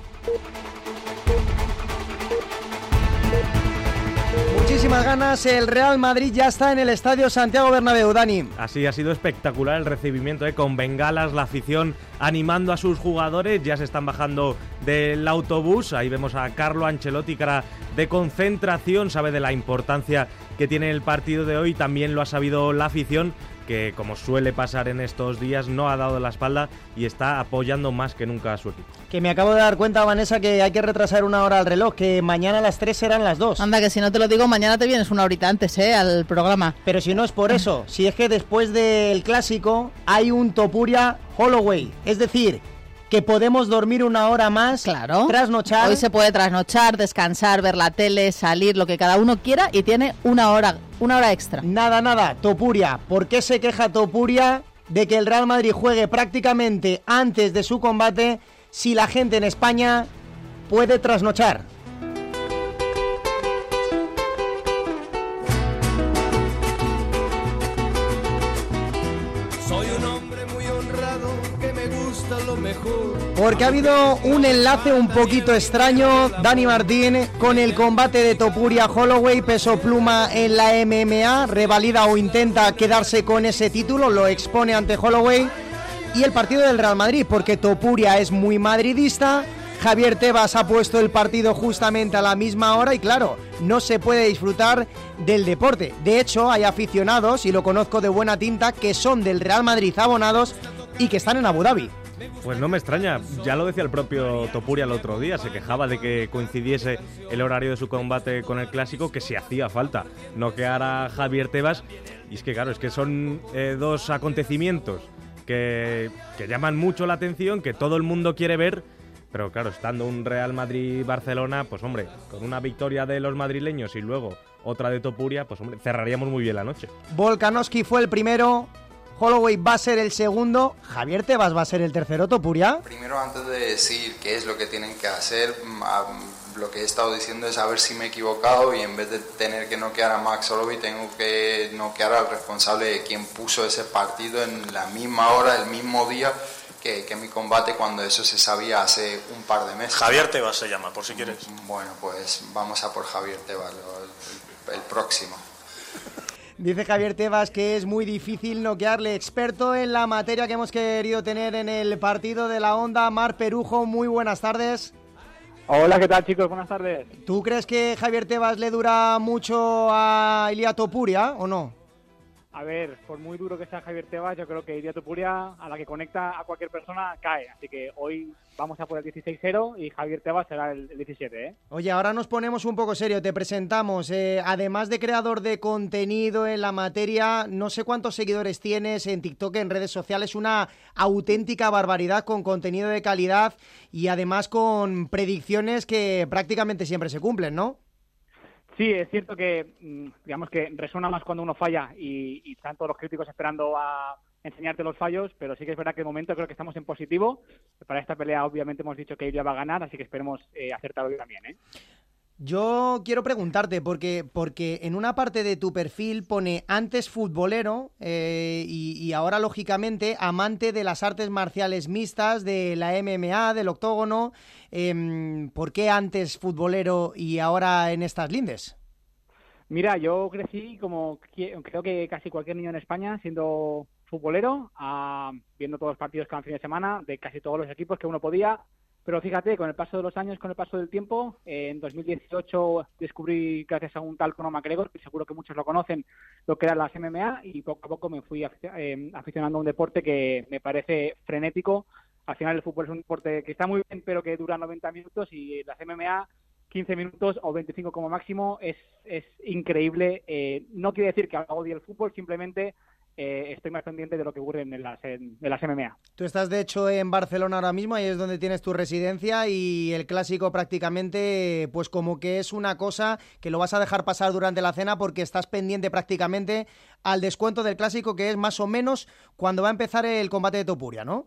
Muchísimas ganas. El Real Madrid ya está en el Estadio Santiago Bernabéu, Dani. Así ha sido espectacular el recibimiento, ¿eh? Con bengalas, la afición animando a sus jugadores. Ya se están bajando del autobús. Ahí vemos a Carlo Ancelotti, cara de concentración. Sabe de la importancia que tiene el partido de hoy. También lo ha sabido la afición, que como suele pasar en estos días no ha dado la espalda y está apoyando más que nunca a su equipo. Que me acabo de dar cuenta, Vanessa, que hay que retrasar una hora al reloj, que mañana a las tres serán las dos. Anda, que si no te lo digo, mañana te vienes una horita antes, ¿eh? Al programa. Pero si no es por eso, si es que después del clásico hay un Topuria Holloway, es decir, que podemos dormir una hora más, claro, trasnochar. Hoy se puede trasnochar, descansar, ver la tele, salir, lo que cada uno quiera, y tiene una hora, una hora extra. Nada, nada, Topuria. ¿Por qué se queja Topuria de que el Real Madrid juegue prácticamente antes de su combate si la gente en España puede trasnochar? Porque ha habido un enlace un poquito extraño, Dani Martín, con el combate de Topuria Holloway, peso pluma en la M M A, revalida o intenta quedarse con ese título, lo expone ante Holloway, y el partido del Real Madrid, porque Topuria es muy madridista, Javier Tebas ha puesto el partido justamente a la misma hora y claro, no se puede disfrutar del deporte. De hecho, hay aficionados, y lo conozco de buena tinta, que son del Real Madrid abonados y que están en Abu Dhabi. Pues no me extraña, ya lo decía el propio Topuria el otro día, se quejaba de que coincidiese el horario de su combate con el clásico, que si hacía falta noquear a Javier Tebas, y es que claro, es que son eh, dos acontecimientos que, que llaman mucho la atención, que todo el mundo quiere ver, pero claro, estando un Real Madrid-Barcelona, pues hombre, con una victoria de los madrileños y luego otra de Topuria, pues hombre, cerraríamos muy bien la noche. Volkanovski fue el primero, Holloway va a ser el segundo, Javier Tebas va a ser el tercero, Topuria. Primero, antes de decir qué es lo que tienen que hacer, lo que he estado diciendo es a ver si me he equivocado y en vez de tener que noquear a Max Holloway, tengo que noquear al responsable de quien puso ese partido en la misma hora, el mismo día que, que mi combate, cuando eso se sabía hace un par de meses. Javier Tebas se llama, por si quieres. Bueno, pues vamos a por Javier Tebas, el, el próximo. Dice Javier Tebas que es muy difícil noquearle, experto en la materia que hemos querido tener en el partido de la Onda. Mar Perujo, muy buenas tardes. Hola, ¿qué tal, chicos? Buenas tardes. ¿Tú crees que Javier Tebas le dura mucho a Ilia Topuria o no? A ver, por muy duro que sea Javier Tebas, yo creo que Ilia Topuria, a la que conecta a cualquier persona, cae. Así que hoy vamos a por el dieciséis cero y Javier Tebas será el, el diecisiete, ¿eh? Oye, ahora nos ponemos un poco serio. Te presentamos, eh, además de creador de contenido en la materia, no sé cuántos seguidores tienes en TikTok, en redes sociales, una auténtica barbaridad con contenido de calidad y además con predicciones que prácticamente siempre se cumplen, ¿no? Sí, es cierto que, digamos que resuena más cuando uno falla y, y están todos los críticos esperando a enseñarte los fallos, pero sí que es verdad que de momento creo que estamos en positivo. Para esta pelea obviamente hemos dicho que Ilia va a ganar, así que esperemos eh, acertarlo también, ¿eh? Yo quiero preguntarte, porque, porque en una parte de tu perfil pone antes futbolero eh, y, y ahora, lógicamente, amante de las artes marciales mixtas, de la M M A, del octógono. Eh, ¿Por qué antes futbolero y ahora en estas lindes? Mira, yo crecí como creo que casi cualquier niño en España siendo futbolero, a, viendo todos los partidos cada fin de semana de casi todos los equipos que uno podía. Pero fíjate, con el paso de los años, con el paso del tiempo, eh, en dos mil dieciocho descubrí, gracias a un tal Conor McGregor, que seguro que muchos lo conocen, lo que eran las M M A, y poco a poco me fui eh, aficionando a un deporte que me parece frenético. Al final el fútbol es un deporte que está muy bien, pero que dura noventa minutos, y las M M A, quince minutos o veinticinco como máximo, es, es increíble. Eh, no quiere decir que odie el fútbol, simplemente Eh, estoy más pendiente de lo que ocurre en las, en, en las M M A. Tú estás, de hecho, en Barcelona ahora mismo, ahí es donde tienes tu residencia, y el clásico prácticamente, pues como que es una cosa que lo vas a dejar pasar durante la cena porque estás pendiente prácticamente al descuento del clásico, que es más o menos cuando va a empezar el combate de Topuria, ¿no?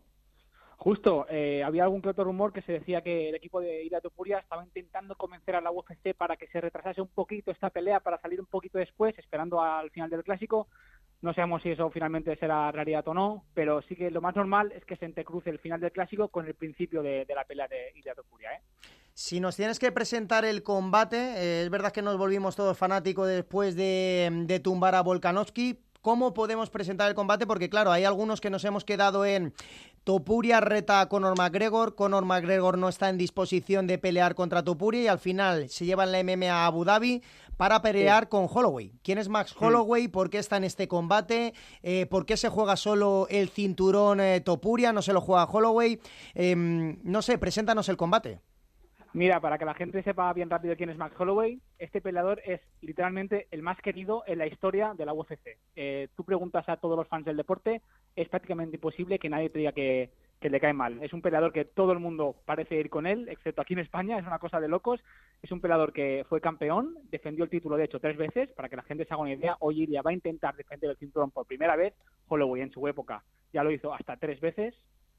Justo, eh, había algún que otro rumor que se decía que el equipo de Ilia Topuria estaba intentando convencer a la U F C para que se retrasase un poquito esta pelea, para salir un poquito después, esperando al final del clásico. No sabemos si eso finalmente será realidad o no, pero sí que lo más normal es que se entrecruce el final del clásico con el principio de, de la pelea de Ilia Topuria, ¿eh? Si nos tienes que presentar el combate, eh, es verdad que nos volvimos todos fanáticos después de, de tumbar a Volkanovski. ¿Cómo podemos presentar el combate? Porque claro, hay algunos que nos hemos quedado en Topuria reta a Conor McGregor, Conor McGregor no está en disposición de pelear contra Topuria y al final se llevan la M M A a Abu Dhabi para pelear sí. con Holloway. ¿Quién es Max Holloway? ¿Por qué está en este combate? Eh, ¿Por qué se juega solo el cinturón eh, Topuria? ¿No se lo juega Holloway? Eh, no sé, preséntanos el combate. Mira, para que la gente sepa bien rápido quién es Max Holloway, este peleador es literalmente el más querido en la historia de la U F C. Eh, tú preguntas a todos los fans del deporte, es prácticamente imposible que nadie te diga que, que le cae mal. Es un peleador que todo el mundo parece ir con él, excepto aquí en España, es una cosa de locos. Es un peleador que fue campeón, defendió el título de hecho tres veces, para que la gente se haga una idea. Hoy Ilia va a intentar defender el cinturón por primera vez. Holloway en su época ya lo hizo hasta tres veces.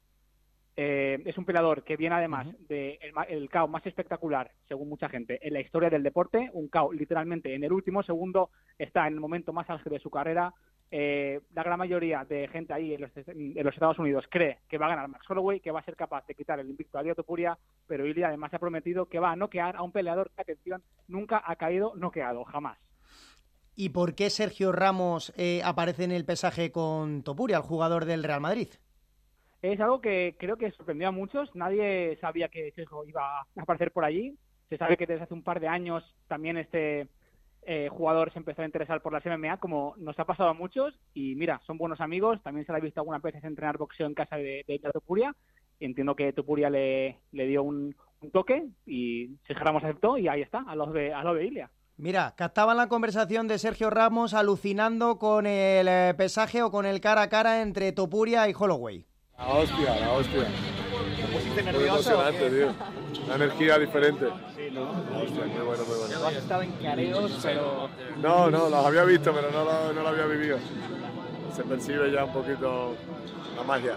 Eh, es un peleador que viene además uh-huh. de el, el K O más espectacular, según mucha gente, en la historia del deporte. Un K O literalmente en el último segundo, está en el momento más álgido de su carrera. Eh, la gran mayoría de gente ahí en los, en los Estados Unidos cree que va a ganar Max Holloway, que va a ser capaz de quitar el invicto a Ilia Topuria, pero Ilia además ha prometido que va a noquear a un peleador que, atención, nunca ha caído noqueado, jamás. ¿Y por qué Sergio Ramos eh, aparece en el pesaje con Topuria, el jugador del Real Madrid? Es algo que creo que sorprendió a muchos. Nadie sabía que Sergio iba a aparecer por allí. Se sabe que desde hace un par de años también este eh, jugador se empezó a interesar por las M M A, como nos ha pasado a muchos. Y mira, son buenos amigos. También se le ha visto algunas veces entrenar boxeo en casa de, de Topuria. Entiendo que Topuria le, le dio un, un toque y Sergio Ramos aceptó y ahí está, a lo de, a lo de Ilia. Mira, captaban la conversación de Sergio Ramos alucinando con el eh, pesaje o con el cara a cara entre Topuria y Holloway. La hostia, la hostia. ¿Te pusiste nervioso? Muy emocionante, tío. Una energía diferente. Sí, ¿no? La hostia, muy bueno, muy bueno. No has estado en careos, pero... No, no, los había visto, pero no lo, no lo había vivido. se percibe ya un poquito la magia.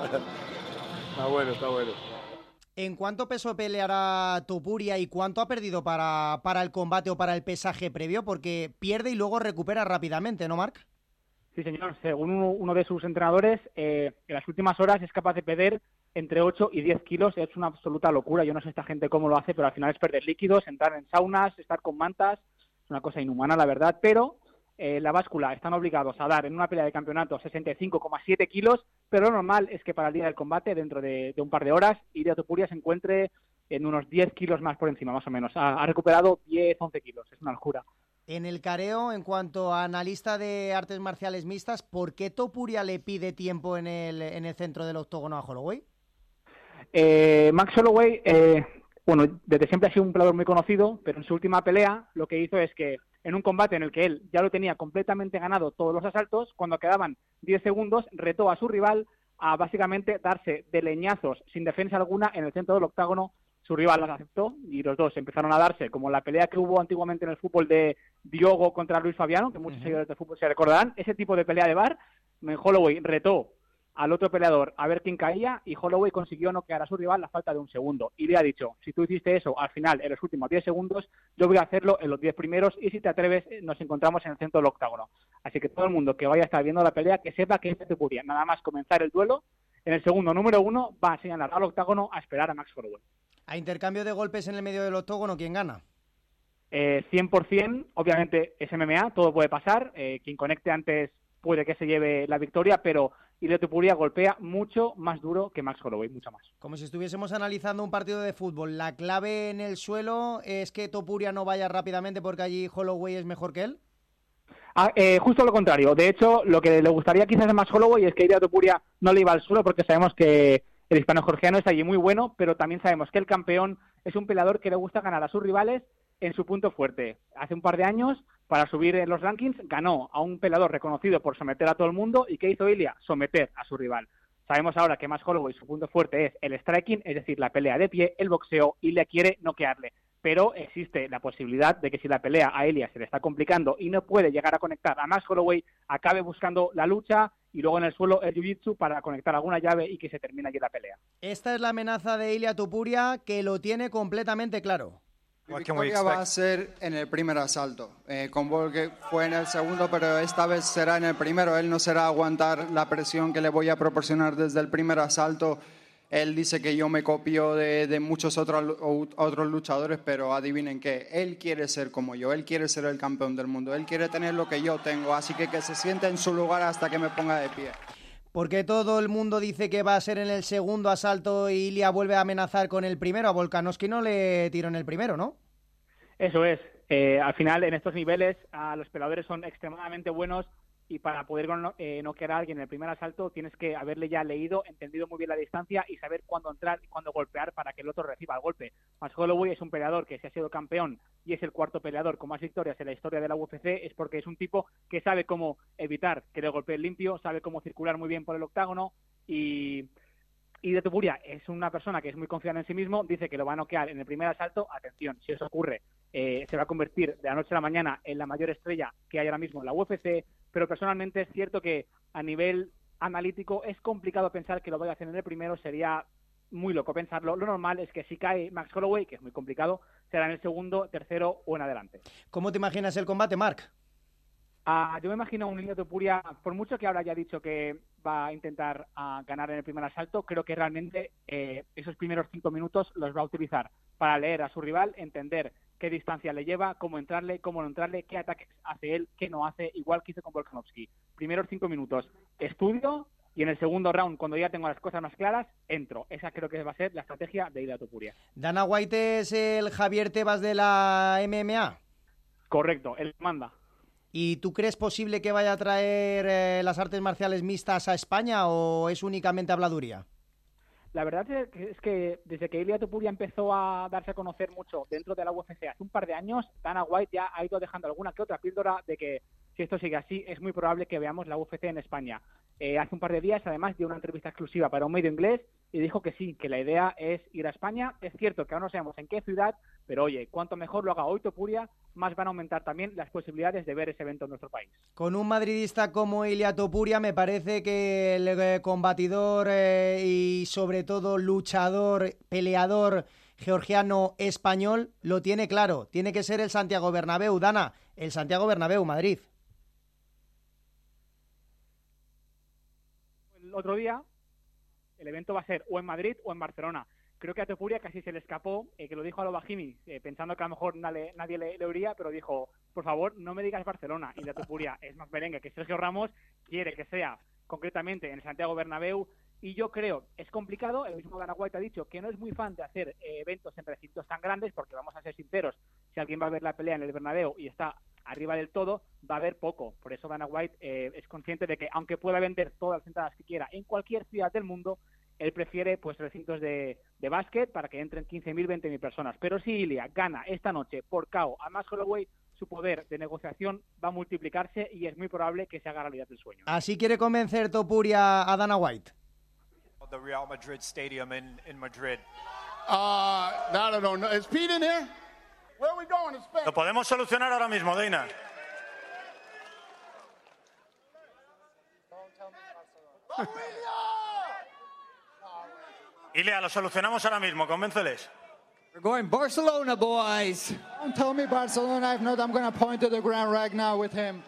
Está bueno, está bueno. ¿En cuánto peso peleará Topuria y cuánto ha perdido para, para el combate o para el pesaje previo? Porque pierde y luego recupera rápidamente, ¿no, Marc? Sí, señor. Según uno, uno de sus entrenadores, eh, en las últimas horas es capaz de perder entre ocho y diez kilos. Es una absoluta locura. Yo no sé esta gente cómo lo hace, pero al final es perder líquidos, entrar en saunas, estar con mantas. Es una cosa inhumana, la verdad. Pero eh, la báscula están obligados a dar en una pelea de campeonato sesenta y cinco coma siete kilos, pero lo normal es que para el día del combate, dentro de, de un par de horas, Ilia Topuria se encuentre en unos diez kilos más por encima, más o menos. Ha, ha recuperado diez, once kilos. Es una locura. En el careo, en cuanto a analista de artes marciales mixtas, ¿por qué Topuria le pide tiempo en el, en el centro del octógono a Holloway? Eh, Max Holloway, eh, bueno, desde siempre ha sido un peleador muy conocido, pero en su última pelea lo que hizo es que en un combate en el que él ya lo tenía completamente ganado todos los asaltos, cuando quedaban diez segundos, retó a su rival a básicamente darse de leñazos sin defensa alguna en el centro del octágono. Su rival las aceptó y los dos empezaron a darse, como la pelea que hubo antiguamente en el fútbol de Diogo contra Luis Fabiano, que muchos uh-huh. seguidores del fútbol se recordarán, ese tipo de pelea de bar. Holloway retó al otro peleador a ver quién caía y Holloway consiguió noquear a su rival a falta de un segundo. Y le ha dicho, si tú hiciste eso al final en los últimos diez segundos, yo voy a hacerlo en los diez primeros y si te atreves nos encontramos en el centro del octágono. Así que todo el mundo que vaya a estar viendo la pelea, que sepa que es Topuria. Nada más comenzar el duelo, en el segundo número uno va a señalar al octágono a esperar a Max Holloway. A intercambio de golpes en el medio del octógono, ¿quién gana? Eh, cien por ciento, obviamente es M M A, todo puede pasar. Eh, quien conecte antes puede que se lleve la victoria, pero Ilia Topuria golpea mucho más duro que Max Holloway, mucho más. Como si estuviésemos analizando un partido de fútbol. La clave en el suelo es que Topuria no vaya rápidamente porque allí Holloway es mejor que él. Ah, eh, justo lo contrario. De hecho, lo que le gustaría quizás a Max Holloway es que Ilia Topuria no le iba al suelo porque sabemos que el hispano-georgiano es allí muy bueno, pero también sabemos que el campeón es un peleador que le gusta ganar a sus rivales en su punto fuerte. Hace un par de años, para subir en los rankings, ganó a un peleador reconocido por someter a todo el mundo. ¿Y qué hizo Ilia? Someter a su rival. Sabemos ahora que Max Holloway su punto fuerte es el striking, es decir, la pelea de pie, el boxeo, y Ilia quiere noquearle. Pero existe la posibilidad de que si la pelea a Ilia se le está complicando y no puede llegar a conectar a Max Holloway, acabe buscando la lucha y luego en el suelo el jiu-jitsu para conectar alguna llave y que se termine allí la pelea. Esta es la amenaza de Ilia Topuria, que lo tiene completamente claro. Mi victoria va a ser en el primer asalto. Eh, con Volk fue en el segundo, pero esta vez será en el primero. Él no será aguantar la presión que le voy a proporcionar desde el primer asalto. Él dice que yo me copio de, de muchos otros, otros luchadores, pero adivinen qué, él quiere ser como yo, él quiere ser el campeón del mundo, él quiere tener lo que yo tengo, así que que se siente en su lugar hasta que me ponga de pie. Porque todo el mundo dice que va a ser en el segundo asalto y Ilia vuelve a amenazar con el primero. A Volkanovski no le tiró en el primero, ¿no? Eso es. Eh, al final, en estos niveles, a los peleadores son extremadamente buenos y para poder eh, noquear a alguien en el primer asalto tienes que haberle ya leído, entendido muy bien la distancia y saber cuándo entrar y cuándo golpear para que el otro reciba el golpe. Max Holloway es un peleador que si ha sido campeón y es el cuarto peleador con más victorias en la historia de la U F C, es porque es un tipo que sabe cómo evitar que le golpeen limpio, sabe cómo circular muy bien por el octágono y... Y de Topuria es una persona que es muy confiada en sí mismo, dice que lo va a noquear en el primer asalto. Atención, si eso ocurre, eh, se va a convertir de la noche a la mañana en la mayor estrella que hay ahora mismo en la U F C, pero personalmente es cierto que a nivel analítico es complicado pensar que lo vaya a hacer en el primero, sería muy loco pensarlo. Lo normal es que si cae Max Holloway, que es muy complicado, será en el segundo, tercero o en adelante. ¿Cómo te imaginas el combate, Marc? Uh, yo me imagino un Ilia Topuria, por mucho que ahora haya dicho que va a intentar uh, ganar en el primer asalto, creo que realmente eh, esos primeros cinco minutos los va a utilizar para leer a su rival, entender qué distancia le lleva, cómo entrarle, cómo no entrarle, qué ataques hace él, qué no hace, igual que hizo con Volkanovski. Primeros cinco minutos, estudio, y en el segundo round, cuando ya tengo las cosas más claras, entro. Esa creo que va a ser la estrategia de Ilia Topuria. ¿Dana White es el Javier Tebas de la M M A? Correcto, él manda. ¿Y tú crees posible que vaya a traer eh, las artes marciales mixtas a España o es únicamente habladuría? La verdad es que, es que desde que Ilia Topuria empezó a darse a conocer mucho dentro de la U F C hace un par de años, Dana White ya ha ido dejando alguna que otra píldora de que si esto sigue así es muy probable que veamos la U F C en España. eh, hace un par de días, además, dio una entrevista exclusiva para un medio inglés y dijo que sí, que la idea es ir a España. Es cierto que aún no sabemos en qué ciudad, pero oye, cuanto mejor lo haga hoy Topuria, más van a aumentar también las posibilidades de ver ese evento en nuestro país. Con un madridista como Ilia Topuria, me parece que el eh, combatidor eh, y sobre todo luchador, peleador georgiano español lo tiene claro. Tiene que ser el Santiago Bernabéu. Dana, el Santiago Bernabéu, Madrid. El otro día el evento va a ser o en Madrid o en Barcelona. Creo que a Topuria casi se le escapó, eh, que lo dijo a lo Bajimi, eh, pensando que a lo mejor nadie, nadie le, le oiría, pero dijo, por favor, no me digas Barcelona. Y la Topuria es más merengue que Sergio Ramos, quiere que sea concretamente en el Santiago Bernabéu, y yo creo, es complicado, el mismo Dana White ha dicho que no es muy fan de hacer eh, eventos en recintos tan grandes, porque vamos a ser sinceros, si alguien va a ver la pelea en el Bernabéu y está arriba del todo, va a haber poco. Por eso Dana White eh, es consciente de que, aunque pueda vender todas las entradas que quiera en cualquier ciudad del mundo, él prefiere pues recintos de, de básquet para que entren quince mil, veinte mil personas. Pero si Ilia gana esta noche por K O a Max Holloway, su poder de negociación va a multiplicarse y es muy probable que se haga realidad el sueño. Así quiere convencer Topuria a Dana White. The Real Madrid Stadium in, in Madrid. Uh, I don't know. Is Pete in here? Where are we going to Spain? Lo podemos solucionar ahora mismo, Dana. Ilia, lo solucionamos ahora mismo, convénceles. We're going Barcelona, boys. Don't tell me Barcelona. If not, I'm going to point to the ground right now with him.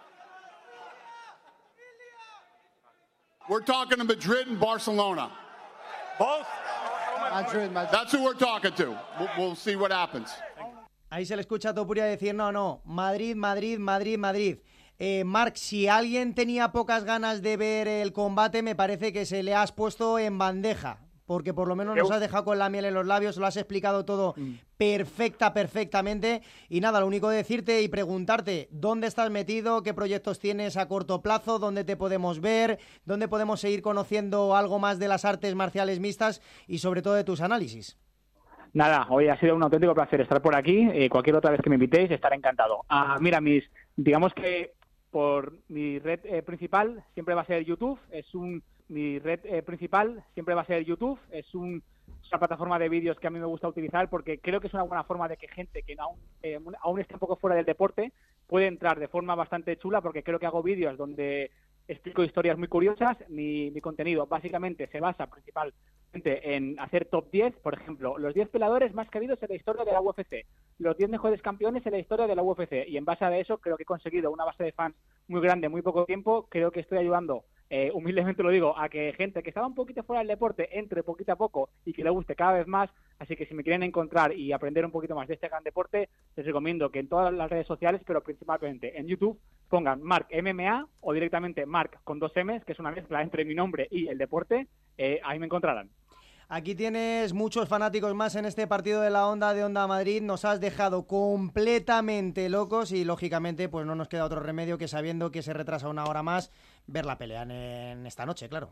We're talking to Madrid and Barcelona. Both? Madrid, Madrid. That's who we're talking to. We'll, we'll see what happens. Ahí se le escucha a Topuria decir, no, no, Madrid, Madrid, Madrid, Madrid. Eh, Marc, si alguien tenía pocas ganas de ver el combate, me parece que se le has puesto en bandeja, porque por lo menos nos has dejado con la miel en los labios, lo has explicado todo perfecta, perfectamente. Y nada, lo único de decirte y preguntarte, ¿dónde estás metido? ¿Qué proyectos tienes a corto plazo? ¿Dónde te podemos ver? ¿Dónde podemos seguir conociendo algo más de las artes marciales mixtas y sobre todo de tus análisis? Nada, hoy ha sido un auténtico placer estar por aquí. Eh, cualquier otra vez que me invitéis estaré encantado. Ah, mira, mis, digamos que por mi red eh, principal siempre va a ser YouTube. Es un mi red eh, principal siempre va a ser YouTube. Es un, una plataforma de vídeos que a mí me gusta utilizar porque creo que es una buena forma de que gente que aún, eh, aún esté un poco fuera del deporte puede entrar de forma bastante chula, porque creo que hago vídeos donde explico historias muy curiosas. Mi, mi contenido básicamente se basa principalmente en hacer top diez, por ejemplo, los diez peleadores más queridos en la historia de la U F C, los diez mejores campeones en la historia de la U F C, y en base a eso creo que he conseguido una base de fans muy grande en muy poco tiempo. Creo que estoy ayudando, eh, humildemente lo digo, a que gente que estaba un poquito fuera del deporte entre poquito a poco y que le guste cada vez más. Así que si me quieren encontrar y aprender un poquito más de este gran deporte, les recomiendo que en todas las redes sociales, pero principalmente en YouTube, pongan Marc M M A o directamente Marc con dos M's, que es una mezcla entre mi nombre y el deporte. Eh, ahí me encontrarán. Aquí tienes muchos fanáticos más en este partido de la Onda de Onda Madrid. Nos has dejado completamente locos y, lógicamente, pues no nos queda otro remedio que, sabiendo que se retrasa una hora más, ver la pelea en, en esta noche, claro.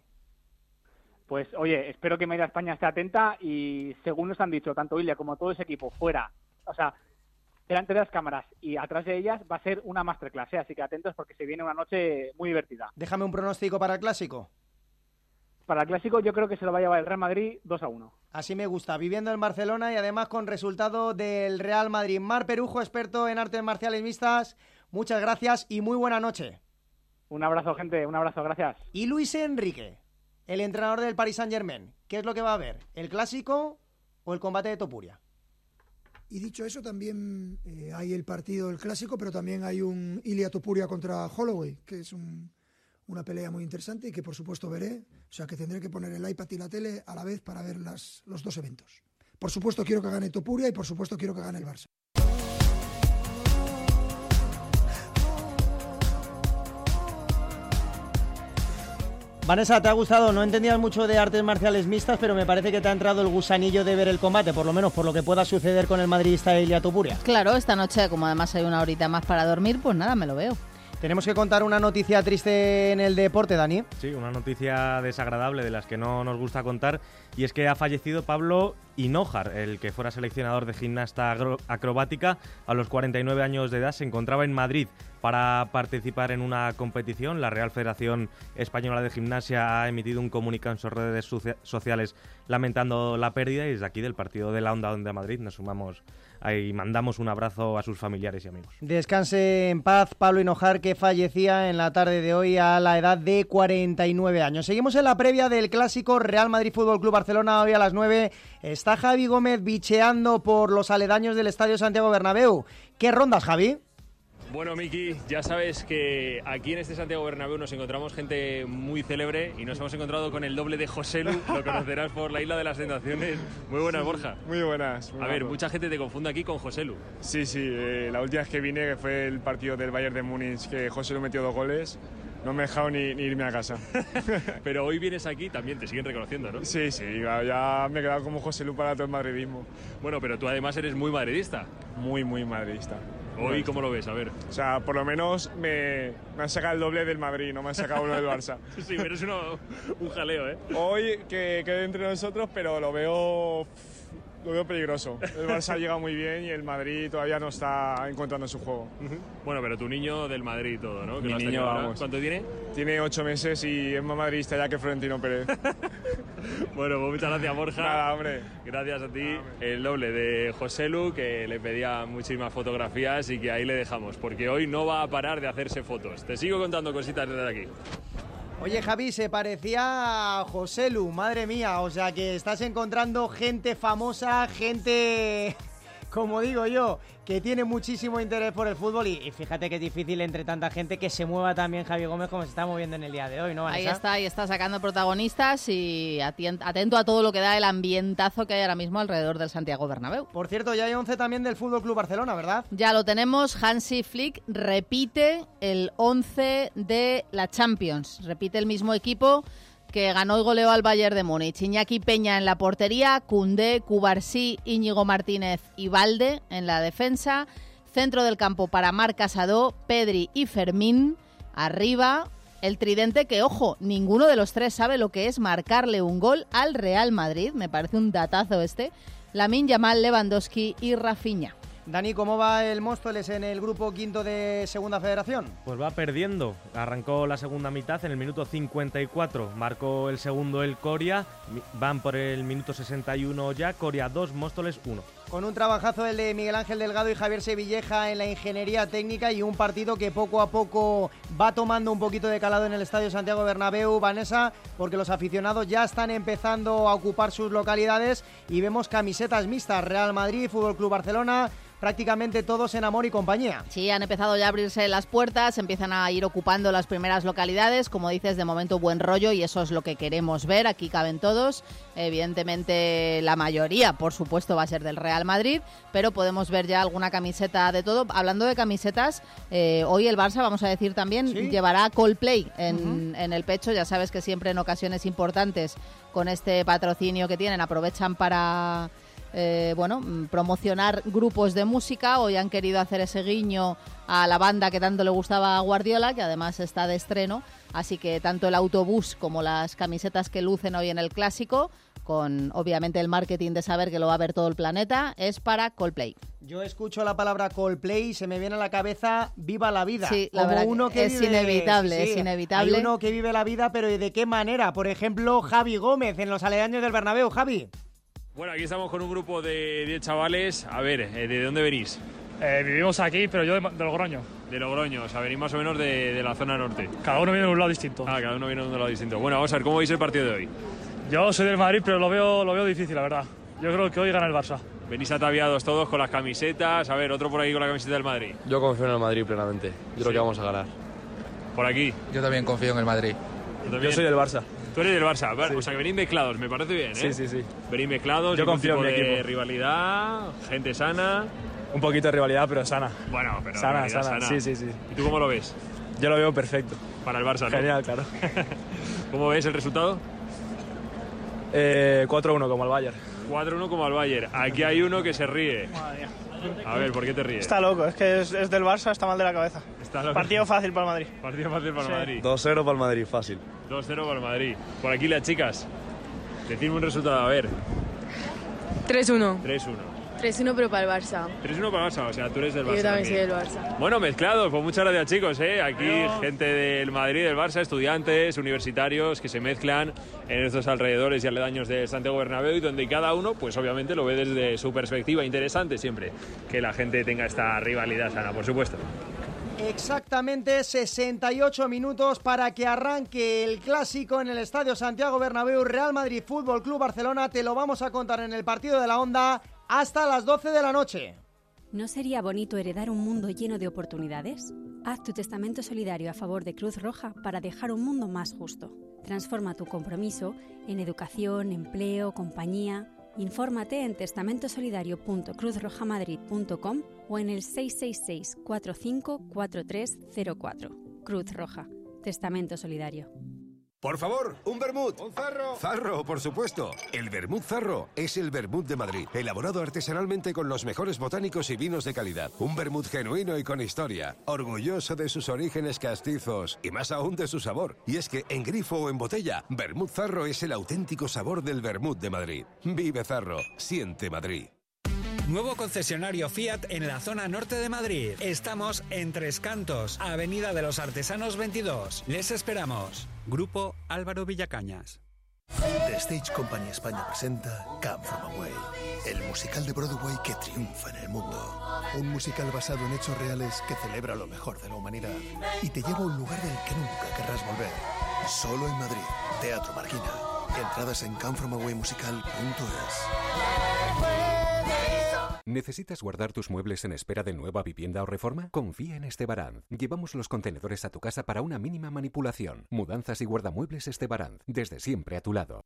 Pues, oye, espero que Media España esté atenta y, según nos han dicho, tanto Ilia como todo ese equipo fuera, o sea, delante de las cámaras y atrás de ellas, va a ser una masterclass, ¿eh? Así que atentos porque se viene una noche muy divertida. Déjame un pronóstico para el Clásico. Para el Clásico yo creo que se lo va a llevar el Real Madrid dos a uno. Así me gusta, viviendo en Barcelona y además con resultado del Real Madrid. Marc Perujo, experto en artes marciales mixtas, muchas gracias y muy buena noche. Un abrazo, gente, un abrazo, gracias. Y Luis Enrique, el entrenador del Paris Saint-Germain, ¿qué es lo que va a haber? ¿El Clásico o el combate de Topuria? Y dicho eso, también eh, hay el partido del Clásico, pero también hay un Ilia Topuria contra Holloway, que es un... una pelea muy interesante y que por supuesto veré, o sea que tendré que poner el iPad y la tele a la vez para ver las, los dos eventos. Por supuesto quiero que gane Topuria y por supuesto quiero que gane el Barça. Vanessa, ¿te ha gustado? No entendías mucho de artes marciales mixtas, pero me parece que te ha entrado el gusanillo de ver el combate, por lo menos por lo que pueda suceder con el madridista Ilia Topuria. Claro, esta noche, como además hay una horita más para dormir, pues nada, me lo veo. Tenemos que contar una noticia triste en el deporte, Dani. Sí, una noticia desagradable de las que no nos gusta contar, y es que ha fallecido Pablo Hinojar, el que fuera seleccionador de gimnasta acrobática a los cuarenta y nueve años de edad. Se encontraba en Madrid para participar en una competición. La Real Federación Española de Gimnasia ha emitido un comunicado en sus redes sociales lamentando la pérdida, y desde aquí del partido de la Onda Onda Madrid nos sumamos y mandamos un abrazo a sus familiares y amigos. Descanse en paz Pablo Hinojar, que fallecía en la tarde de hoy a la edad de cuarenta y nueve años. Seguimos en la previa del clásico Real Madrid Fútbol Club Barcelona. Hoy a las nueve está Javi Gómez bicheando por los aledaños del Estadio Santiago Bernabéu. ¿Qué rondas, Javi? Bueno, Miki, ya sabes que aquí en este Santiago Bernabéu nos encontramos gente muy célebre y nos hemos encontrado con el doble de Joselu, lo conocerás por la Isla de las Tentaciones. Muy buenas, sí, Borja. Muy buenas. Muy A ver, guapo. Mucha gente te confunde aquí con Joselu. Sí, sí, eh, la última vez que vine, que fue el partido del Bayern de Múnich, que Joselu metió dos goles, no me he dejado ni, ni irme a casa. Pero hoy vienes aquí, también te siguen reconociendo, ¿no? Sí, sí, ya me he quedado como Joselu para todo el madridismo. Bueno, pero tú además eres muy madridista. Muy, muy madridista. Hoy, ¿cómo lo ves? A ver. O sea, por lo menos me, me han sacado el doble del Madrid, no me han sacado uno del Barça. Sí, pero es uno, un jaleo, ¿eh? Hoy que quede entre nosotros, pero lo veo, lo veo peligroso. El Barça llega muy bien y el Madrid todavía no está encontrando su juego. Uh-huh. Bueno, pero tu niño del Madrid y todo, ¿no? Que Mi lo has niño, tenido, vamos. ¿Cuánto tiene? Tiene ocho meses y es más madridista ya que Florentino Pérez. Bueno, pues muchas gracias, Borja. Nada, hombre. Gracias a ti. El doble de Joselu, que le pedía muchísimas fotografías y que ahí le dejamos, porque hoy no va a parar de hacerse fotos. Te sigo contando cositas desde aquí. Oye, Javi, se parecía a Joselu, madre mía, o sea que estás encontrando gente famosa, gente, como digo yo, que tiene muchísimo interés por el fútbol, y, y fíjate que es difícil entre tanta gente que se mueva también Javi Gómez como se está moviendo en el día de hoy, ¿no, Vanessa? Ahí está, ahí está sacando protagonistas y atento a todo lo que da el ambientazo que hay ahora mismo alrededor del Santiago Bernabéu. Por cierto, ya hay once también del Fútbol Club Barcelona, ¿verdad? Ya lo tenemos. Hansi Flick repite el once de la Champions, repite el mismo equipo que ganó y goleó al Bayern de Múnich. Iñaki Peña en la portería, Koundé, Cubarsí, Íñigo Martínez y Valde en la defensa. Centro del campo para Marc Casado, Pedri y Fermín. Arriba, el tridente que, ojo, ninguno de los tres sabe lo que es marcarle un gol al Real Madrid. Me parece un datazo este. Lamine Yamal, Lewandowski y Rafinha. Dani, ¿cómo va el Móstoles en el grupo quinto de Segunda Federación? Pues va perdiendo. Arrancó la segunda mitad en el minuto cincuenta y cuatro. Marcó el segundo el Coria. Van por el minuto sesenta y uno ya. Coria dos, Móstoles uno. Con un trabajazo el de Miguel Ángel Delgado y Javier Sevilleja en la ingeniería técnica, y un partido que poco a poco va tomando un poquito de calado en el Estadio Santiago Bernabéu, Vanessa, porque los aficionados ya están empezando a ocupar sus localidades y vemos camisetas mixtas, Real Madrid, Fútbol Club Barcelona, prácticamente todos en amor y compañía. Sí, han empezado ya a abrirse las puertas, empiezan a ir ocupando las primeras localidades, como dices, de momento buen rollo, y eso es lo que queremos ver. Aquí caben todos, evidentemente la mayoría, por supuesto, va a ser del Real Madrid, pero podemos ver ya alguna camiseta de todo. Hablando de camisetas, eh, hoy el Barça, vamos a decir también, ¿sí?, llevará Coldplay en, uh-huh. en el pecho. Ya sabes que siempre en ocasiones importantes con este patrocinio que tienen aprovechan para... Eh, bueno, promocionar grupos de música. Hoy han querido hacer ese guiño a la banda que tanto le gustaba a Guardiola, que además está de estreno, así que tanto el autobús como las camisetas que lucen hoy en el Clásico, con obviamente el marketing de saber que lo va a ver todo el planeta, es para Coldplay. Yo escucho la palabra Coldplay y se me viene a la cabeza Viva la Vida. Sí, la como verdad uno que es vive, inevitable, sí, es inevitable. Hay uno que vive la vida, pero ¿y de qué manera? Por ejemplo, Javi Gómez en los aledaños del Bernabéu. Javi. Bueno, aquí estamos con un grupo de diez chavales. A ver, ¿de dónde venís? Eh, vivimos aquí, pero yo de, de Logroño. De Logroño, o sea, venís más o menos de, de la zona norte. Cada uno viene de un lado distinto. Ah, cada uno viene de un lado distinto. Bueno, vamos a ver, ¿cómo veis el partido de hoy? Yo soy del Madrid, pero lo veo, lo veo difícil, la verdad. Yo creo que hoy gana el Barça. Venís ataviados todos con las camisetas. A ver, otro por ahí con la camiseta del Madrid. Yo confío en el Madrid plenamente. Yo sí. creo que vamos a ganar. Por aquí. Yo también confío en el Madrid. Yo soy del Barça. Tú eres del Barça, sí. O sea que venís mezclados, me parece bien, ¿eh? Sí, sí, sí. Venís mezclados, yo confío en mi equipo. De rivalidad, gente sana. Un poquito de rivalidad, pero sana. Bueno, pero sana, sana, sana. Sí, sí, sí. ¿Y tú cómo lo ves? Yo lo veo perfecto. Para el Barça, ¿no? Genial, claro. ¿Cómo ves el resultado? Eh, cuatro uno como el Bayern. cuatro uno como el Bayern. Aquí hay uno que se ríe. Madre mía. A ver, ¿por qué te ríes? Está loco, es que es, es del Barça, está mal de la cabeza. Está loco. Partido fácil para el Madrid. Partido fácil para el sí. Madrid. dos cero para el Madrid, fácil. dos cero para el Madrid. Por aquí las chicas. Decidme un resultado, a ver. tres uno. tres uno. tres uno pero para el Barça. tres uno para el Barça, o sea, tú eres del Barça. Yo también soy también. del Barça. Bueno, mezclados, pues muchas gracias chicos, ¿eh? Aquí gente del Madrid, del Barça, estudiantes, universitarios que se mezclan en estos alrededores y aledaños de Santiago Bernabéu y donde cada uno, pues obviamente lo ve desde su perspectiva. Interesante siempre que la gente tenga esta rivalidad sana, por supuesto. Exactamente sesenta y ocho minutos para que arranque el clásico en el Estadio Santiago Bernabéu. Real Madrid Fútbol Club Barcelona, te lo vamos a contar en el partido de la Onda hasta las doce de la noche. ¿No sería bonito heredar un mundo lleno de oportunidades? Haz tu testamento solidario a favor de Cruz Roja para dejar un mundo más justo. Transforma tu compromiso en educación, empleo, compañía. Infórmate en testamentosolidario punto cruz roja madrid punto com o en el seis seis seis, cuatro cinco cuatro tres cero cuatro. Cruz Roja. Testamento Solidario. Por favor, un vermut. Un zarro. Zarro, por supuesto. El vermut Zarro es el vermut de Madrid, elaborado artesanalmente con los mejores botánicos y vinos de calidad. Un vermut genuino y con historia, orgulloso de sus orígenes castizos y más aún de su sabor. Y es que en grifo o en botella, vermut Zarro es el auténtico sabor del vermut de Madrid. Vive Zarro, siente Madrid. Nuevo concesionario Fiat en la zona norte de Madrid. Estamos en Tres Cantos, Avenida de los Artesanos veintidós. Les esperamos. Grupo Álvaro Villacañas. The Stage Company España presenta Come From Away, el musical de Broadway que triunfa en el mundo. Un musical basado en hechos reales que celebra lo mejor de la humanidad y te lleva a un lugar del que nunca querrás volver. Solo en Madrid, Teatro Marquina. Entradas en come from away musical punto es. ¿Necesitas guardar tus muebles en espera de nueva vivienda o reforma? Confía en Estebaranz. Llevamos los contenedores a tu casa para una mínima manipulación. Mudanzas y guardamuebles Estebaranz. Desde siempre a tu lado.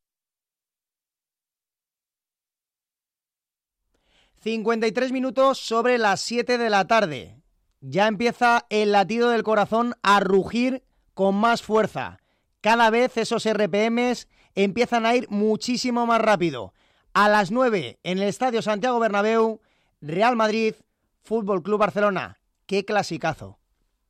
cincuenta y tres minutos sobre las siete de la tarde. Ya empieza el latido del corazón a rugir con más fuerza. Cada vez esos R P Ms empiezan a ir muchísimo más rápido. A las nueve en el Estadio Santiago Bernabéu, Real Madrid, Fútbol Club Barcelona. ¡Qué clasicazo!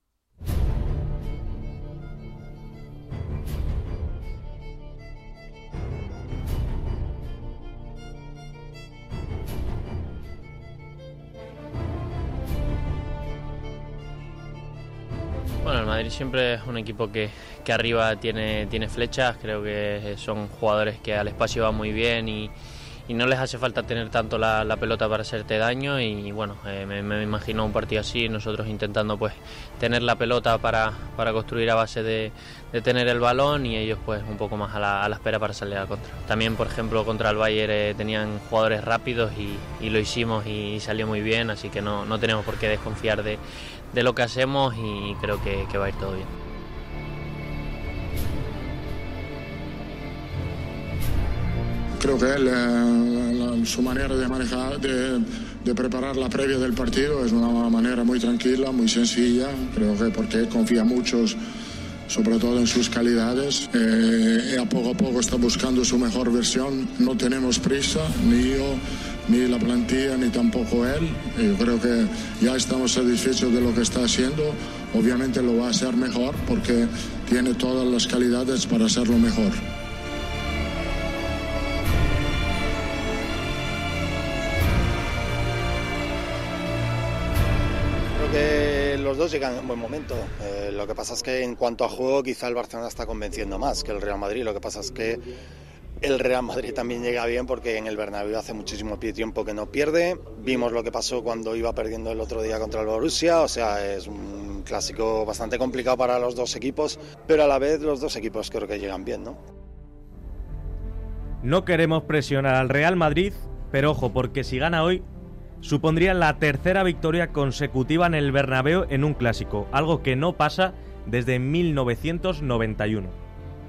Bueno, el Madrid siempre es un equipo que, que arriba tiene, tiene flechas. Creo que son jugadores que al espacio van muy bien y y no les hace falta tener tanto la, la pelota para hacerte daño y bueno, eh, me, me imagino un partido así, nosotros intentando pues tener la pelota para, para construir a base de, de tener el balón y ellos pues un poco más a la, a la espera para salir a la contra. También por ejemplo contra el Bayern eh, tenían jugadores rápidos y, y lo hicimos y salió muy bien, así que no, no tenemos por qué desconfiar de, de lo que hacemos y creo que, que va a ir todo bien. Creo que él, eh, la, su manera de manejar, de, de preparar la previa del partido es una manera muy tranquila, muy sencilla. Creo que porque confía mucho, sobre todo en sus calidades. Eh, y a poco a poco está buscando su mejor versión. No tenemos prisa, ni yo, ni la plantilla, ni tampoco él. Yo creo que ya estamos satisfechos de lo que está haciendo. Obviamente lo va a hacer mejor porque tiene todas las calidades para hacerlo mejor. Que los dos llegan en un buen momento. Eh, lo que pasa es que en cuanto a juego quizá el Barcelona está convenciendo más que el Real Madrid. Lo que pasa es que el Real Madrid también llega bien porque en el Bernabéu hace muchísimo tiempo que no pierde. Vimos lo que pasó cuando iba perdiendo el otro día contra el Borussia. O sea, es un clásico bastante complicado para los dos equipos, pero a la vez los dos equipos creo que llegan bien, ¿no? No queremos presionar al Real Madrid, pero ojo, porque si gana hoy supondría la tercera victoria consecutiva en el Bernabéu en un clásico, algo que no pasa desde mil novecientos noventa y uno.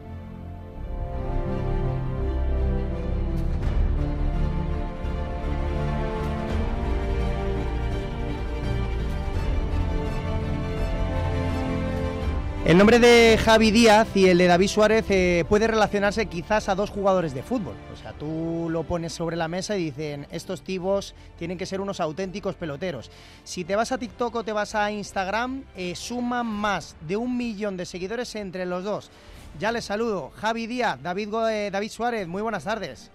El nombre de Javi Díaz y el de David Suárez eh, puede relacionarse quizás a dos jugadores de fútbol. O sea, tú lo pones sobre la mesa y dicen, estos tipos tienen que ser unos auténticos peloteros. Si te vas a TikTok o te vas a Instagram, eh, suman más de un millón de seguidores entre los dos. Ya les saludo. Javi Díaz, David, eh, David Suárez, muy buenas tardes.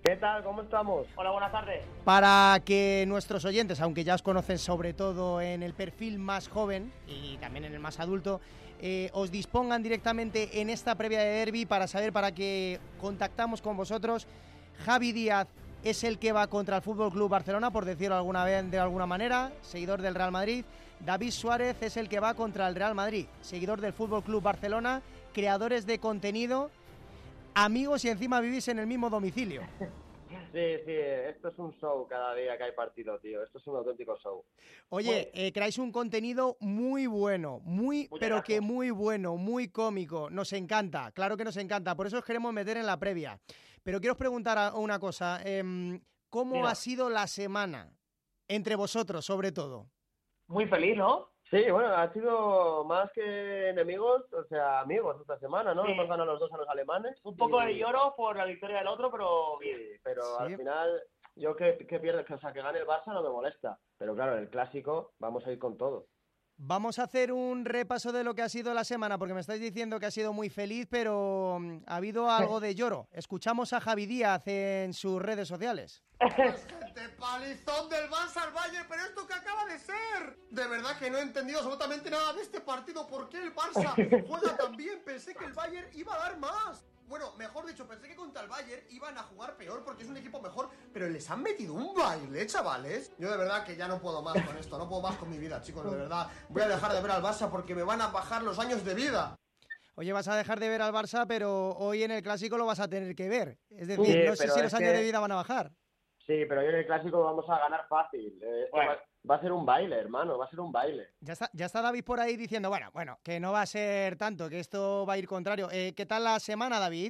¿Qué tal? ¿Cómo estamos? Hola, buenas tardes. Para que nuestros oyentes, aunque ya os conocen sobre todo en el perfil más joven y también en el más adulto, eh, os dispongan directamente en esta previa de derbi para saber para qué contactamos con vosotros. Javi Díaz es el que va contra el F C Barcelona, por decirlo alguna vez de alguna manera, seguidor del Real Madrid. David Suárez es el que va contra el Real Madrid, seguidor del F C Barcelona, creadores de contenido, amigos y encima vivís en el mismo domicilio. Sí, sí, esto es un show cada día que hay partido, tío. Esto es un auténtico show. Oye, eh, creáis un contenido muy bueno, muy, Muchas pero gracias. que muy bueno, muy cómico. Nos encanta, claro que nos encanta. Por eso os queremos meter en la previa. Pero quiero os preguntar una cosa. Eh, ¿Cómo Mira. ha sido la semana entre vosotros, sobre todo? Muy feliz, ¿no? Sí, bueno, ha sido más que enemigos, o sea, amigos esta semana, ¿no? Sí. Hemos ganado los dos a los alemanes. Un poco y... de lloro por la victoria del otro, pero bien. Sí, pero sí. al final, yo que, que pierda, o sea, que gane el Barça no me molesta. Pero claro, en el clásico vamos a ir con todo. Vamos a hacer un repaso de lo que ha sido la semana, porque me estáis diciendo que ha sido muy feliz, pero ha habido algo de lloro. Escuchamos a Javi Díaz en sus redes sociales. Gente, palizón del Barça al Bayern, pero esto que acaba de ser. De verdad que no he entendido absolutamente nada de este partido. ¿Por qué el Barça juega tan bien? Pensé que el Bayern iba a dar más. Bueno, mejor dicho, pensé que contra el Bayern iban a jugar peor porque es un equipo mejor, pero les han metido un baile, chavales. Yo de verdad que ya no puedo más con esto, no puedo más con mi vida, chicos, de verdad. Voy a dejar de ver al Barça porque me van a bajar los años de vida. Oye, vas a dejar de ver al Barça, pero hoy en el Clásico lo vas a tener que ver. Es decir, sí, no sé si los años que... de vida van a bajar. Sí, pero hoy en el Clásico vamos a ganar fácil. Eh, bueno. va, va a ser un baile, hermano, va a ser un baile. Ya está, ya está David por ahí diciendo, bueno, bueno, que no va a ser tanto, que esto va a ir contrario. Eh, ¿Qué tal la semana, David?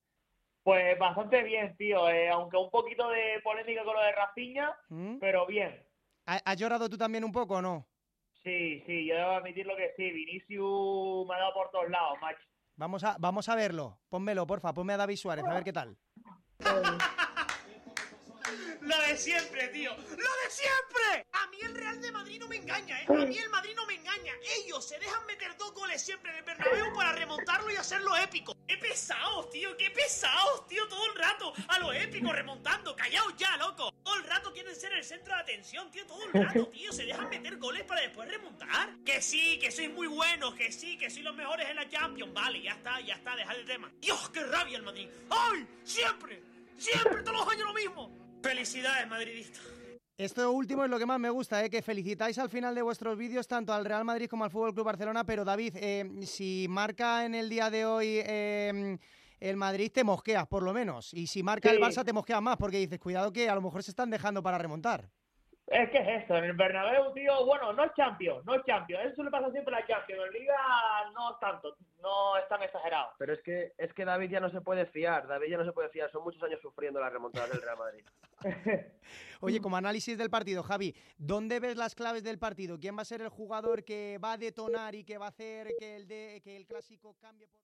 Pues bastante bien, tío, eh, aunque un poquito de polémica con lo de Rafinha, ¿Mm? pero bien. ¿Has llorado tú también un poco o no? Sí, sí, yo debo admitirlo que sí, Vinicius me ha dado por todos lados, macho. Vamos a, vamos a verlo, pónmelo, porfa, ponme a David Suárez, a ver qué tal. Lo de siempre, tío. ¡Lo de siempre! A mí el Real de Madrid no me engaña, ¿eh? A mí el Madrid no me engaña. Ellos se dejan meter dos goles siempre en el Bernabéu para remontarlo y hacerlo épico. ¡Qué pesados, tío! ¡Qué pesados, tío! Todo el rato a lo épico, remontando. ¡Callaos ya, loco! Todo el rato quieren ser el centro de atención, tío. Todo el rato, tío. Se dejan meter goles para después remontar. Que sí, que sois muy buenos. Que sí, que sois los mejores en la Champions. Vale, ya está, ya está. Dejad el tema. ¡Dios, qué rabia el Madrid! ¡Ay! ¡Siempre! ¡Siempre! ¡Todos los años lo mismo! ¡Felicidades, madridista! Esto último es lo que más me gusta, ¿eh? Que felicitáis al final de vuestros vídeos tanto al Real Madrid como al F C Barcelona, pero David, eh, si marca en el día de hoy eh, el Madrid, te mosqueas por lo menos, y si marca sí. el Barça te mosqueas más, porque dices, cuidado que a lo mejor se están dejando para remontar. Es que es esto, en el Bernabéu, tío, bueno, no es Champions, no es Champions, eso le pasa siempre a la Champions, en Liga no tanto, no es tan exagerado. Pero es que es que David ya no se puede fiar, David ya no se puede fiar, son muchos años sufriendo las remontadas del Real Madrid. Oye, como análisis del partido, Javi, ¿dónde ves las claves del partido? ¿Quién va a ser el jugador que va a detonar y que va a hacer que el, de, que el Clásico cambie por...